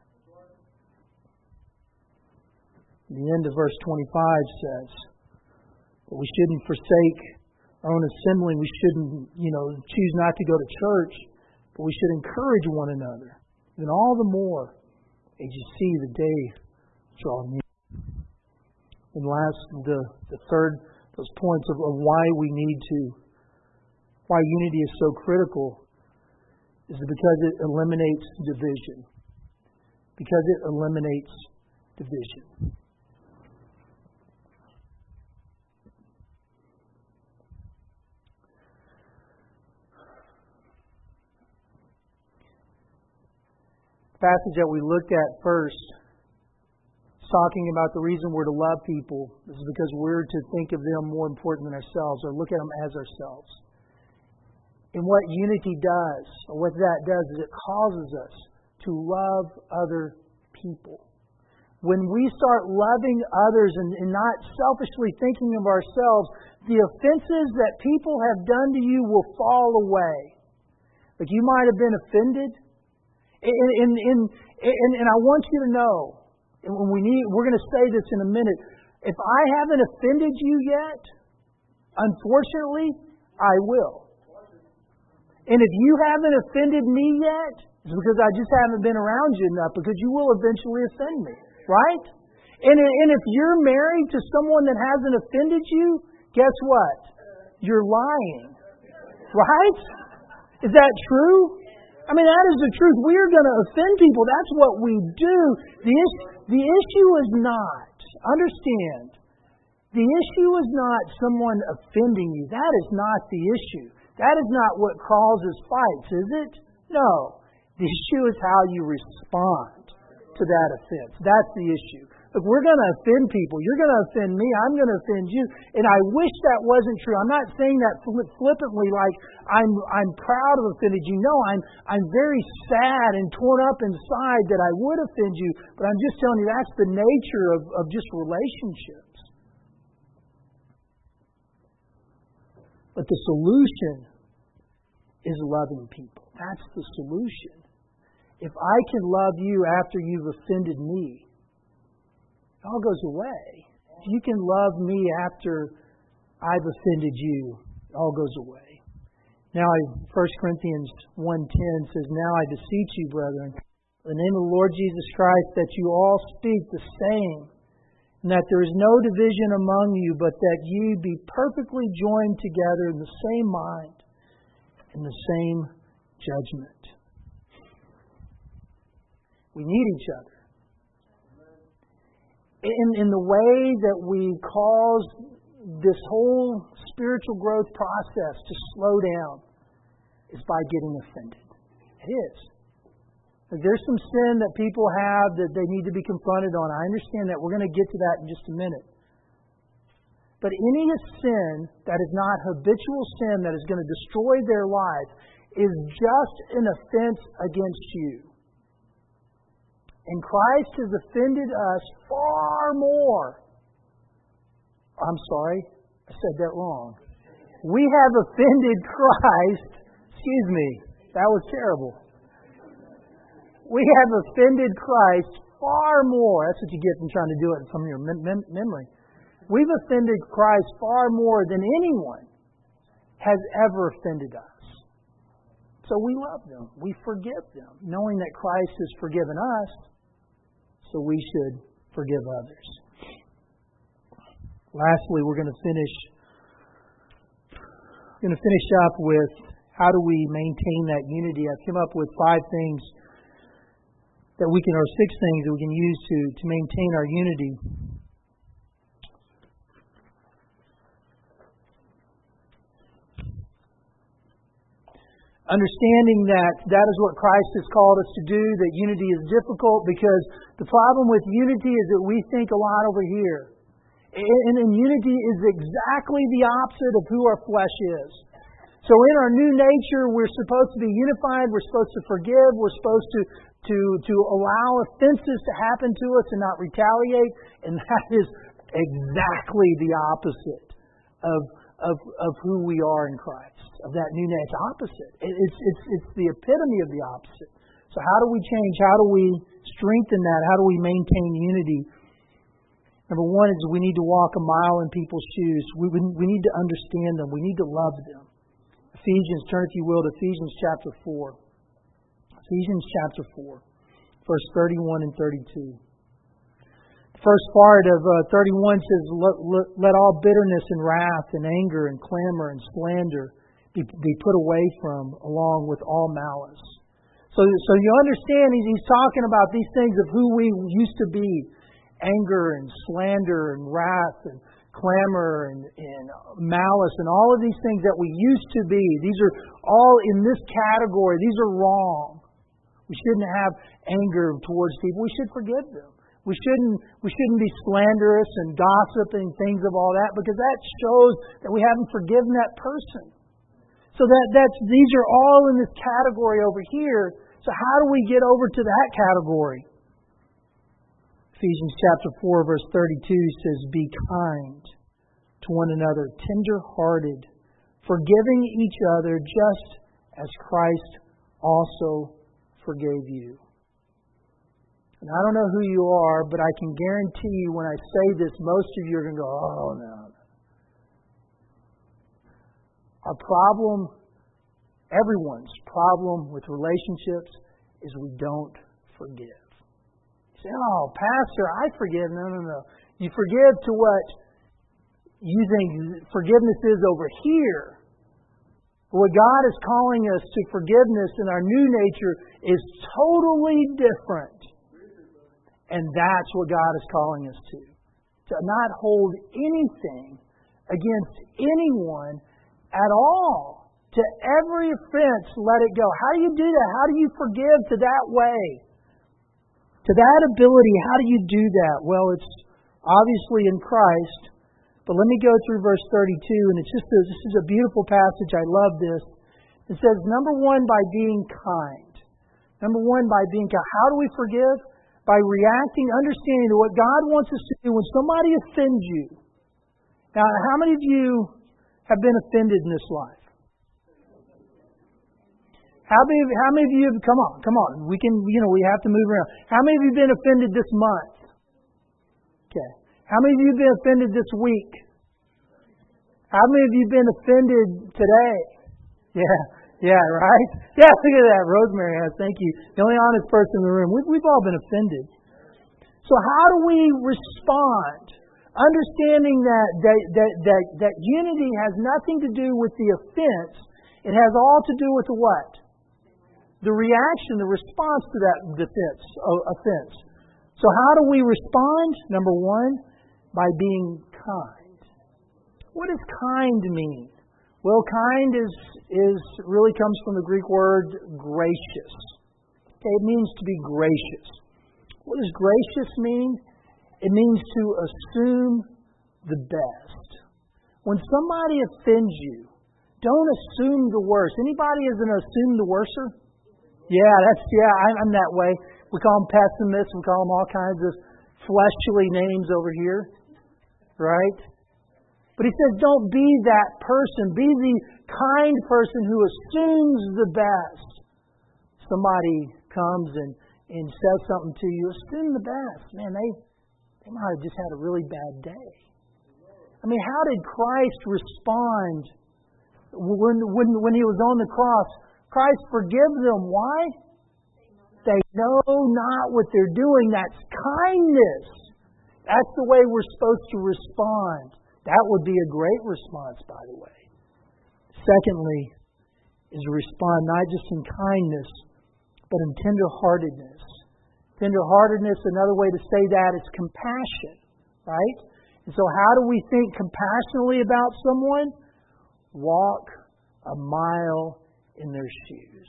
The end of verse 25 says, but we shouldn't forsake our own assembling. We shouldn't, choose not to go to church, but we should encourage one another. And all the more as you see the day draw near. And last, the third, those points of why unity is so critical is because it eliminates division. Because it eliminates division. Passage that we looked at first, talking about the reason we're to love people, is because we're to think of them more important than ourselves, or look at them as ourselves. And what unity does, or what that does, is it causes us to love other people. When we start loving others and not selfishly thinking of ourselves, the offenses that people have done to you will fall away. Like you might have been offended. And I want you to know, and we're going to say this in a minute, if I haven't offended you yet, unfortunately, I will. And if you haven't offended me yet, it's because I just haven't been around you enough, because you will eventually offend me, right? And if you're married to someone that hasn't offended you, guess what? You're lying. Right? Is that true? I mean, that is the truth. We're going to offend people. That's what we do. The issue is not, understand, the issue is not someone offending you. That is not the issue. That is not what causes fights, is it? No. The issue is how you respond to that offense. That's the issue. Look, we're going to offend people. You're going to offend me. I'm going to offend you. And I wish that wasn't true. I'm not saying that flippantly like I'm proud of offending you. No, I'm very sad and torn up inside that I would offend you. But I'm just telling you that's the nature of just relationships. But the solution is loving people. That's the solution. If I can love you after you've offended me, it all goes away. If you can love me after I've offended you, it all goes away. Now, 1 Corinthians 1:10 says, "Now I beseech you, brethren, in the name of the Lord Jesus Christ, that you all speak the same, and that there is no division among you, but that ye be perfectly joined together in the same mind, in the same judgment." We need each other. In the way that we cause this whole spiritual growth process to slow down is by getting offended. It is. There's some sin that people have that they need to be confronted on. I understand that. We're going to get to that in just a minute. But any sin that is not habitual sin that is going to destroy their life is just an offense against you. And Christ has offended us far more. I'm sorry, I said that wrong. We have offended Christ. Excuse me, that was terrible. We have offended Christ far more. That's what you get from trying to do it from your memory. We've offended Christ far more than anyone has ever offended us. So we love them. We forgive them, knowing that Christ has forgiven us. So we should forgive others. Lastly, we're going to finish up with how do we maintain that unity. I've come up with 5 things that we can, or 6 things that we can use to maintain our unity. Understanding that is what Christ has called us to do, that unity is difficult because the problem with unity is that we think a lot over here. And unity is exactly the opposite of who our flesh is. So in our new nature, we're supposed to be unified, we're supposed to forgive, we're supposed to allow offenses to happen to us and not retaliate, and that is exactly the opposite of who we are in Christ, of that new nature. Opposite. It's the epitome of the opposite. So how do we change? How do we strengthen that? How do we maintain unity? Number 1 is we need to walk a mile in people's shoes. We need to understand them. We need to love them. Ephesians, turn if you will to Ephesians chapter 4. Ephesians chapter 4, verse 31 and 32. The first part of 31 says, let all bitterness and wrath and anger and clamor and slander be put away from, along with all malice. So you understand he's talking about these things of who we used to be. Anger and slander and wrath and clamor and malice and all of these things that we used to be. These are all in this category. These are wrong. We shouldn't have anger towards people. We should forgive them. We shouldn't be slanderous and gossiping, things of all that, because that shows that we haven't forgiven that person. So these are all in this category over here. So how do we get over to that category? Ephesians chapter 4, verse 32 says, be kind to one another, tender-hearted, forgiving each other just as Christ also forgave you. And I don't know who you are, but I can guarantee you when I say this, most of you are going to go, oh, no. Our problem, everyone's problem with relationships is we don't forgive. You say, oh, Pastor, I forgive. No. You forgive to what you think forgiveness is over here. What God is calling us to forgiveness in our new nature is totally different. And that's what God is calling us to. To not hold anything against anyone at all. To every offense, let it go. How do you do that? How do you forgive to that way? To that ability, how do you do that? Well, it's obviously in Christ. But let me go through verse 32, and this is a beautiful passage. I love this. It says, number one, by being kind. Number one, by being kind. How do we forgive? By reacting, understanding to what God wants us to do when somebody offends you. Now, how many of you have been offended in this life? How many of you have, come on, we have to move around. How many of you have been offended this month? Okay. How many of you have been offended this week? How many of you have been offended today? Yeah, right? Yeah, look at that. Rosemary has. Thank you. The only honest person in the room. We've all been offended. So how do we respond? Understanding that unity has nothing to do with the offense. It has all to do with the what? The reaction, the response to that offense. So how do we respond? Number one, by being kind. What does kind mean? Well, kind is really comes from the Greek word gracious. Okay, it means to be gracious. What does gracious mean? It means to assume the best. When somebody offends you, don't assume the worst. Anybody is an assume the worser? I'm that way. We call them pessimists. We call them all kinds of fleshly names over here. Right? But he says, don't be that person. Be the kind person who assumes the best. Somebody comes and says something to you, assume the best. Man, they might have just had a really bad day. I mean, how did Christ respond when he was on the cross? Christ forgive them. Why? They know not what they're doing. That's kindness. That's the way we're supposed to respond. That would be a great response, by the way. Secondly, is to respond not just in kindness, but in tenderheartedness. Tenderheartedness, another way to say that is compassion, right? And so how do we think compassionately about someone? Walk a mile in their shoes.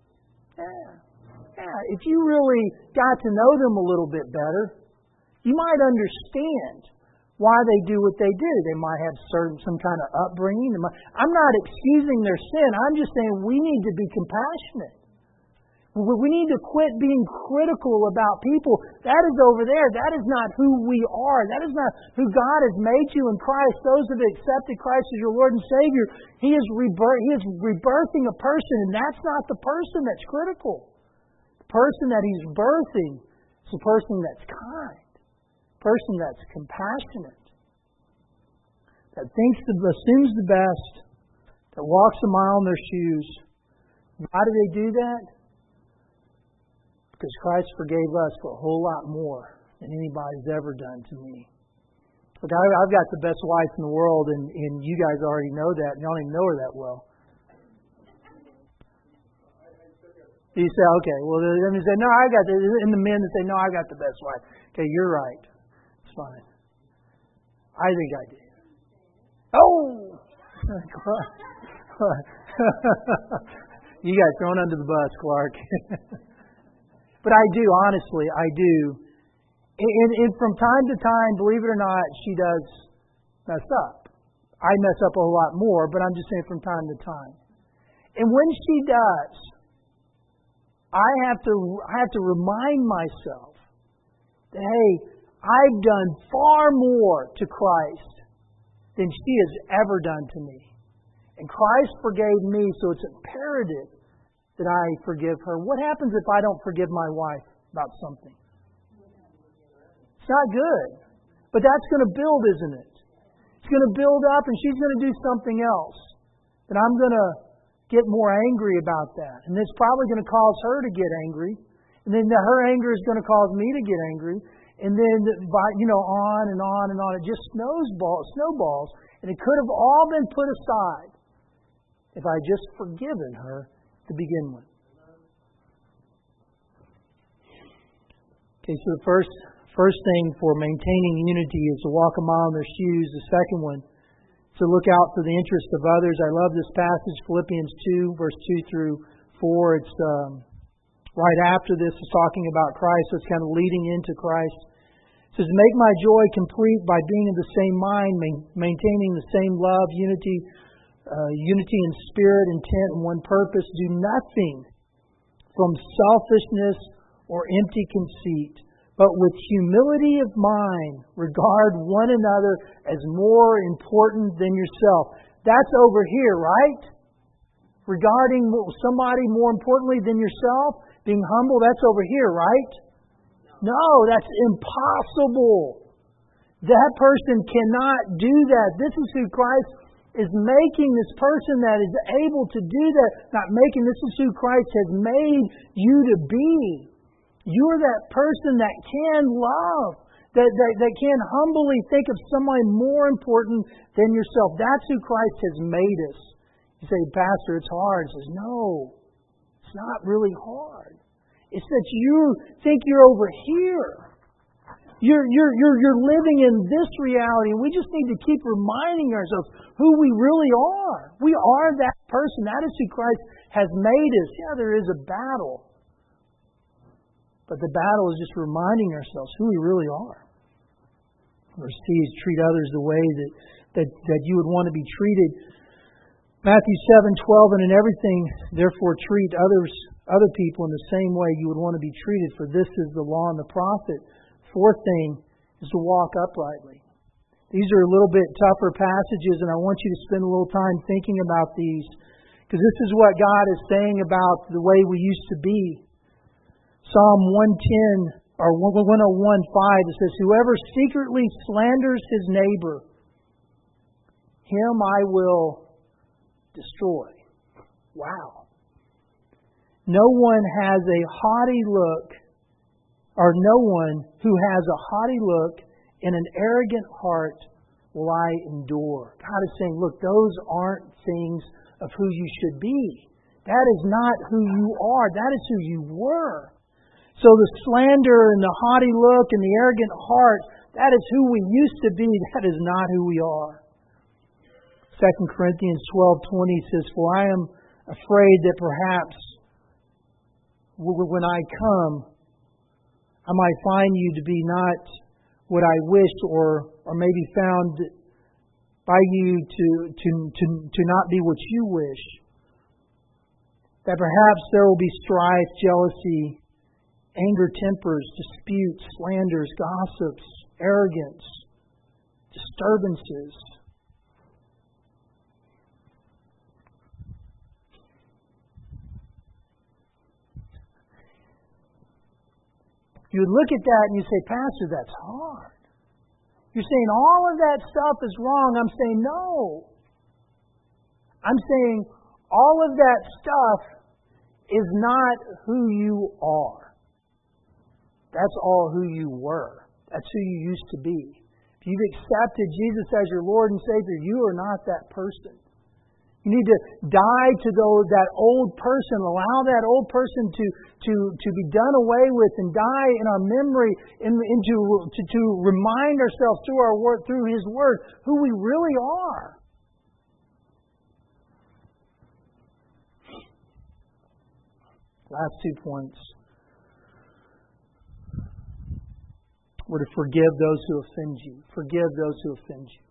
Yeah. If you really got to know them a little bit better, you might understand why they do what they do. They might have some kind of upbringing. I'm not excusing their sin. I'm just saying we need to be compassionate. We need to quit being critical about people. That is over there. That is not who we are. That is not who God has made you in Christ. Those that have accepted Christ as your Lord and Savior, He is rebirthing a person, and that's not the person that's critical. The person that He's birthing is a person that's kind. Person that's compassionate, that assumes the best, that walks a mile in their shoes. Why do they do that? Because Christ forgave us for a whole lot more than anybody's ever done to me. Look, I've got the best wife in the world, and you guys already know that, and you don't even know her that well. You say, okay, well, then you say, no, I got the, and the men that say, no, I got the best wife. Okay, you're right. Fine. I think I did. Oh! You got thrown under the bus, Clark. But I do, honestly, I do. And from time to time, believe it or not, she does mess up. I mess up a whole lot more, but I'm just saying from time to time. And when she does, I have to remind myself that, hey, I've done far more to Christ than she has ever done to me. And Christ forgave me, so it's imperative that I forgive her. What happens if I don't forgive my wife about something? It's not good. But that's going to build, isn't it? It's going to build up, and she's going to do something else. And I'm going to get more angry about that. And it's probably going to cause her to get angry. And then her anger is going to cause me to get angry. And then, on and on and on. It just snowballs. And it could have all been put aside if I had just forgiven her to begin with. Okay, so the first thing for maintaining unity is to walk a mile in their shoes. The second one, to look out for the interest of others. I love this passage, Philippians 2, verse 2 through 4. It's right after this is talking about Christ, so it's kind of leading into Christ. It says, make my joy complete by being of the same mind, maintaining the same love, unity in spirit, intent, and one purpose. Do nothing from selfishness or empty conceit, but with humility of mind, regard one another as more important than yourself. That's over here, right? Regarding somebody more importantly than yourself, being humble, that's over here, right? No, that's impossible. That person cannot do that. This is who Christ is making, this person that is able to do that. Not making, this is who Christ has made you to be. You're that person that can love, that can humbly think of someone more important than yourself. That's who Christ has made us. You say, Pastor, it's hard. He says, no, it's not really hard. It's that you think you're over here. You're living in this reality. We just need to keep reminding ourselves who we really are. We are that person. That is who Christ has made us. Yeah, there is a battle. But the battle is just reminding ourselves who we really are. Verse C is treat others the way that you would want to be treated. Matthew 7:12, and in everything, therefore, treat other people in the same way you would want to be treated, for this is the law and the prophet. Fourth thing is to walk uprightly. These are a little bit tougher passages, and I want you to spend a little time thinking about these, because this is what God is saying about the way we used to be. Psalm 110, or 101:5, it says, whoever secretly slanders his neighbor, him I will destroy. Wow. No one has a haughty look, or no one who has a haughty look and an arrogant heart will I endure. God is saying, look, those aren't things of who you should be. That is not who you are. That is who you were. So the slander and the haughty look and the arrogant heart, that is who we used to be. That is not who we are. 2 Corinthians 12:20 says, for I am afraid that perhaps when I come, I might find you to be not what I wished, or maybe found by you to not be what you wish. That perhaps there will be strife, jealousy, anger, tempers, disputes, slanders, gossips, arrogance, disturbances. You would look at that and you say, Pastor, that's hard. You're saying all of that stuff is wrong. I'm saying no. I'm saying all of that stuff is not who you are. That's all who you were. That's who you used to be. If you've accepted Jesus as your Lord and Savior, you are not that person. You need to die to that old person. Allow that old person to be done away with and die in our memory, to remind ourselves through our word, through His Word, who we really are. Last 2 points. We're to forgive those who offend you. Forgive those who offend you.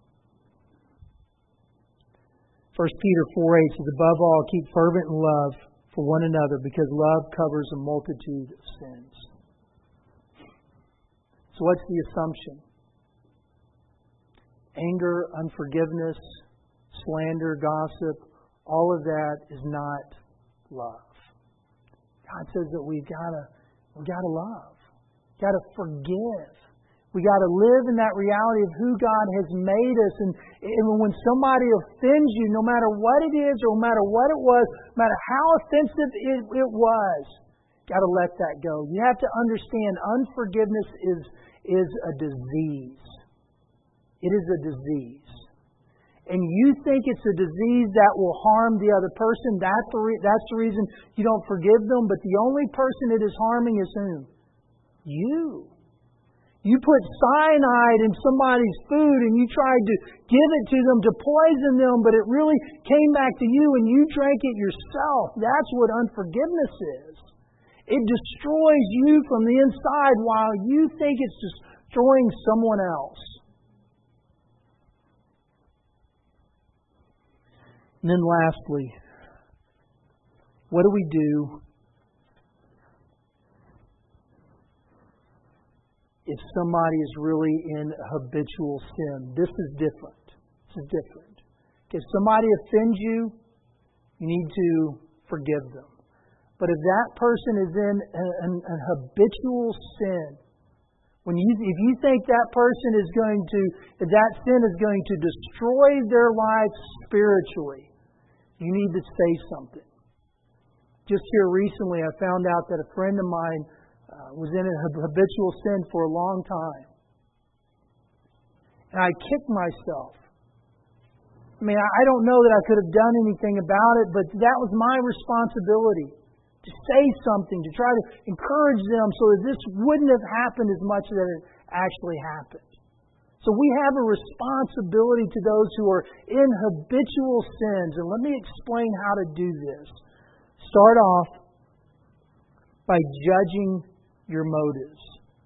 1 Peter 4:8 says, above all, keep fervent in love for one another, because love covers a multitude of sins. So what's the assumption? Anger, unforgiveness, slander, gossip, all of that is not love. God says that we've got to love. We've got to forgive. We got to live in that reality of who God has made us. And when somebody offends you, no matter what it is, or no matter what it was, no matter how offensive it was, got to let that go. You have to understand unforgiveness is a disease. It is a disease. and you think it's a disease that will harm the other person, that's the reason you don't forgive them. But the only person it is harming is whom? You. You put cyanide in somebody's food and you tried to give it to them to poison them, but it really came back to you and you drank it yourself. That's what unforgiveness is. It destroys you from the inside while you think it's destroying someone else. And then lastly, what do we do if somebody is really in habitual sin? This is different. If somebody offends you, you need to forgive them. But if that person is in an habitual sin, if you think that person if that sin is going to destroy their life spiritually, you need to say something. Just here recently, I found out that a friend of mine was in a habitual sin for a long time. And I kicked myself. I mean, I don't know that I could have done anything about it, but that was my responsibility. To say something, to try to encourage them so that this wouldn't have happened as much as it actually happened. So we have a responsibility to those who are in habitual sins. And let me explain how to do this. Start off by judging your motives.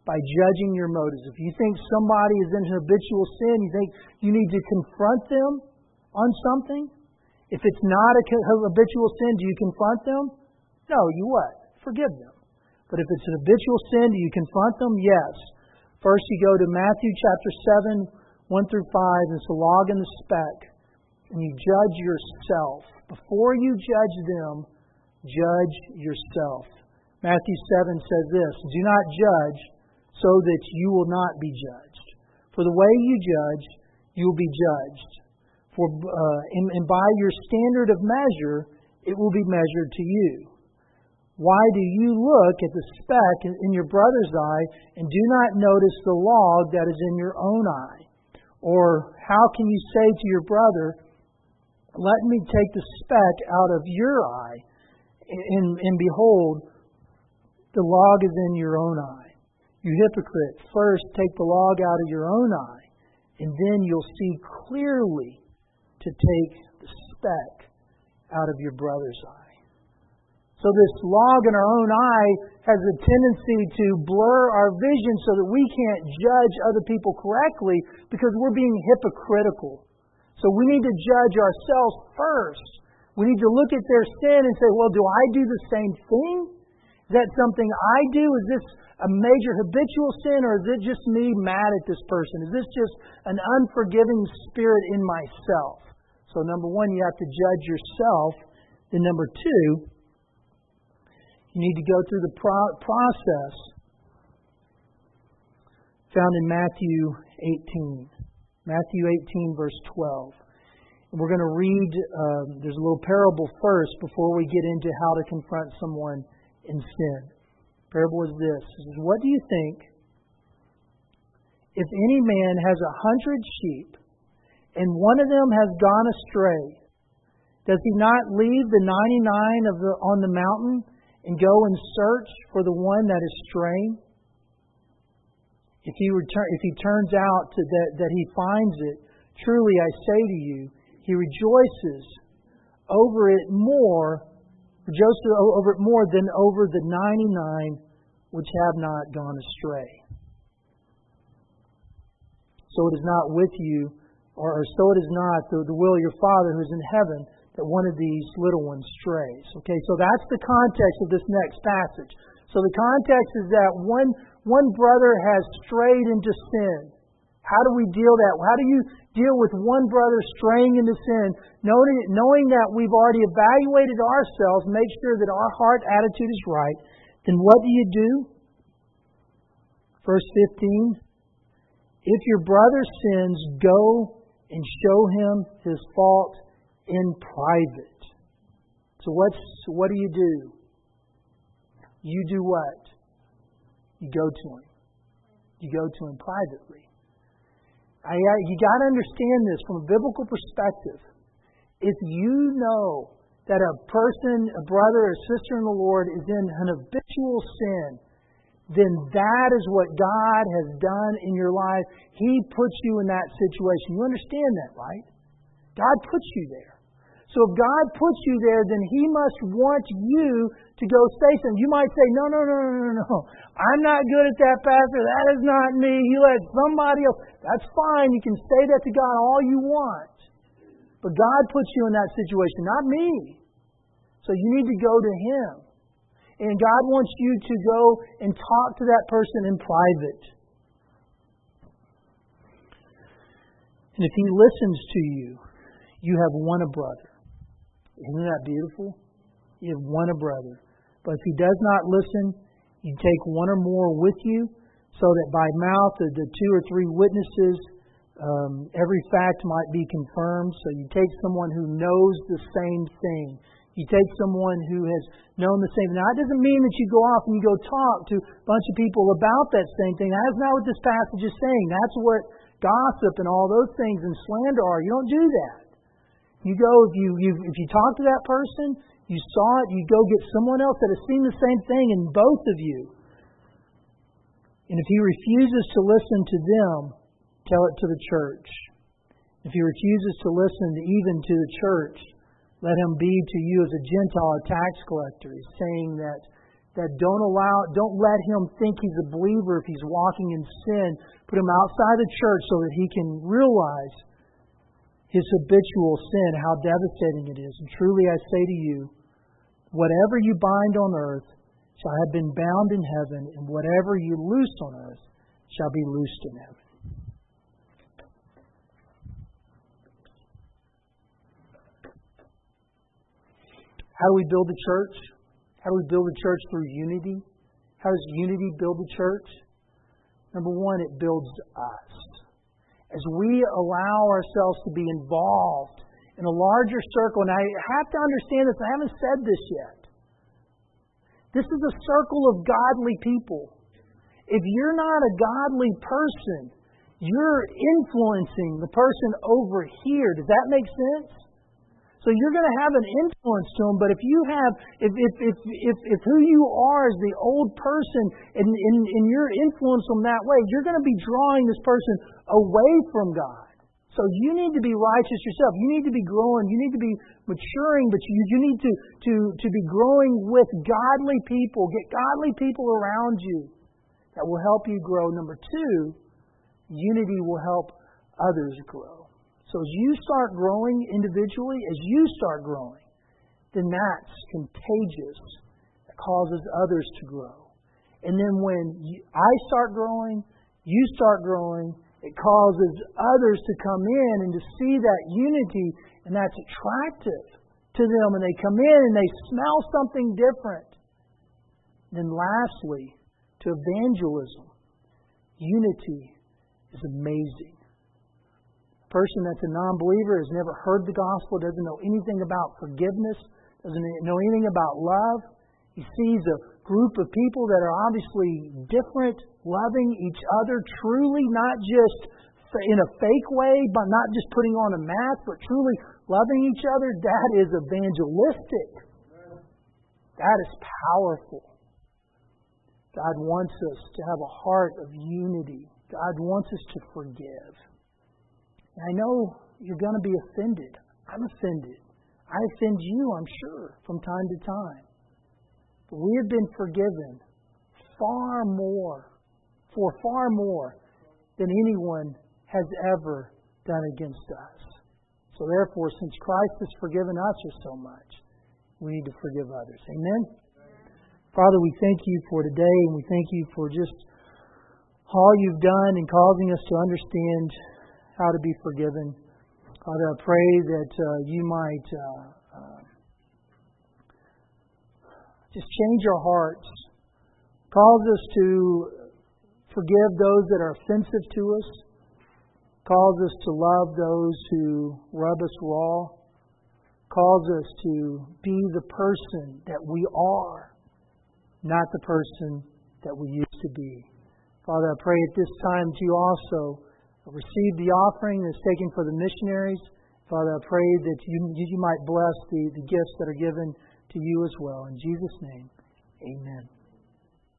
If you think somebody is in habitual sin, you think you need to confront them on something. If it's not a habitual sin, do you confront them? No, you what? Forgive them. But if it's an habitual sin, do you confront them? Yes. First you go to Matthew chapter 7, 1 through 5. It's the log and the speck. And you judge yourself. Before you judge them, judge yourself. Matthew 7 says this, "Do not judge so that you will not be judged. For the way you judge, you will be judged. And by your standard of measure, it will be measured to you. Why do you look at the speck in your brother's eye and do not notice the log that is in your own eye? Or how can you say to your brother, 'Let me take the speck out of your eye,' and behold, the log is in your own eye? You hypocrite, first take the log out of your own eye, and then you'll see clearly to take the speck out of your brother's eye." So this log in our own eye has a tendency to blur our vision so that we can't judge other people correctly because we're being hypocritical. So we need to judge ourselves first. We need to look at their sin and say, well, do I do the same thing? Is that something I do? Is this a major habitual sin, or is it just me mad at this person? Is this just an unforgiving spirit in myself? So number one, you have to judge yourself. Then number two, you need to go through the process found in Matthew 18. Matthew 18, verse 12. And we're going to read, there's a little parable first before we get into how to confront someone in sin. The parable is this. It says, "What do you think? If any man has 100 sheep, and one of them has gone astray, does he not leave the 99 on the mountain and go and search for the one that is straying? If he turns out that he finds it, truly I say to you, he rejoices over it more than over the 99 which have not gone astray. So it is not with you, or so it is not the will of your Father who is in heaven, that one of these little ones strays." Okay, so that's the context of this next passage. So the context is that one brother has strayed into sin. How do we deal that? How do you deal with one brother straying into sin, knowing that we've already evaluated ourselves, make sure that our heart attitude is right? Then what do? Verse 15, "If your brother sins, go and show him his fault in private." So what do? You do what? You go to him. You go to him privately. You got to understand this from a biblical perspective. If you know that a person, a brother or sister in the Lord is in an habitual sin, then that is what God has done in your life. He puts you in that situation. You understand that, right? God puts you there. So if God puts you there, then He must want you to go say something. You might say, no. I'm not good at that, Pastor. That is not me. You let somebody else. That's fine. You can say that to God all you want. But God puts you in that situation, not me. So you need to go to Him. And God wants you to go and talk to that person in private. And if He listens to you, you have won a brother. Isn't that beautiful? You have won a brother. But if he does not listen, you take one or more with you, so that by mouth of the 2 or 3 witnesses, every fact might be confirmed. So you take someone who knows the same thing. You take someone who has known the same thing. Now, it doesn't mean that you go off and you go talk to a bunch of people about that same thing. That's not what this passage is saying. That's what gossip and all those things and slander are. You don't do that. You go, if you talk to that person, you saw it, you go get someone else that has seen the same thing in both of you. And if he refuses to listen to them, tell it to the church. If he refuses to listen even to the church, let him be to you as a Gentile, a tax collector. He's saying that don't let him think he's a believer if he's walking in sin. Put him outside the church so that he can realize his habitual sin, how devastating it is. And truly I say to you, whatever you bind on earth shall have been bound in heaven, and whatever you loose on earth shall be loosed in heaven. How do we build the church? How do we build the church through unity? How does unity build the church? Number one, it builds us. As we allow ourselves to be involved in a larger circle, and I have to understand this, I haven't said this yet. This is a circle of godly people. If you're not a godly person, you're influencing the person over here. Does that make sense? So you're going to have an influence to them, but if you have, if who you are is the old person and you're influencing them that way, you're going to be drawing this person away from God. So you need to be righteous yourself. You need to be growing. You need to be maturing, but you need to be growing with godly people. Get godly people around you that will help you grow. Number two, unity will help others grow. So as you start growing individually, as you start growing, then that's contagious. That causes others to grow. And then when I start growing, you start growing, it causes others to come in and to see that unity, and that's attractive to them. And they come in and they smell something different. And then lastly, to evangelism, unity is amazing. A person that's a non-believer has never heard the gospel, doesn't know anything about forgiveness, doesn't know anything about love. He sees a group of people that are obviously different, loving each other truly, not just in a fake way, but not just putting on a mask, but truly loving each other. That is evangelistic. That is powerful. God wants us to have a heart of unity. God wants us to forgive. I know you're going to be offended. I'm offended. I offend you, I'm sure, from time to time. But we have been forgiven far more than anyone has ever done against us. So therefore, since Christ has forgiven us so much, we need to forgive others. Amen? Father, we thank you for today, and we thank you for just all you've done in causing us to understand how to be forgiven. Father, I pray that you might just change our hearts. Cause us to forgive those that are offensive to us. Cause us to love those who rub us raw. Cause us to be the person that we are, not the person that we used to be. Father, I pray at this time that you also receive the offering that's taken for the missionaries. Father, I pray that you might bless the gifts that are given to you as well. In Jesus' name, amen.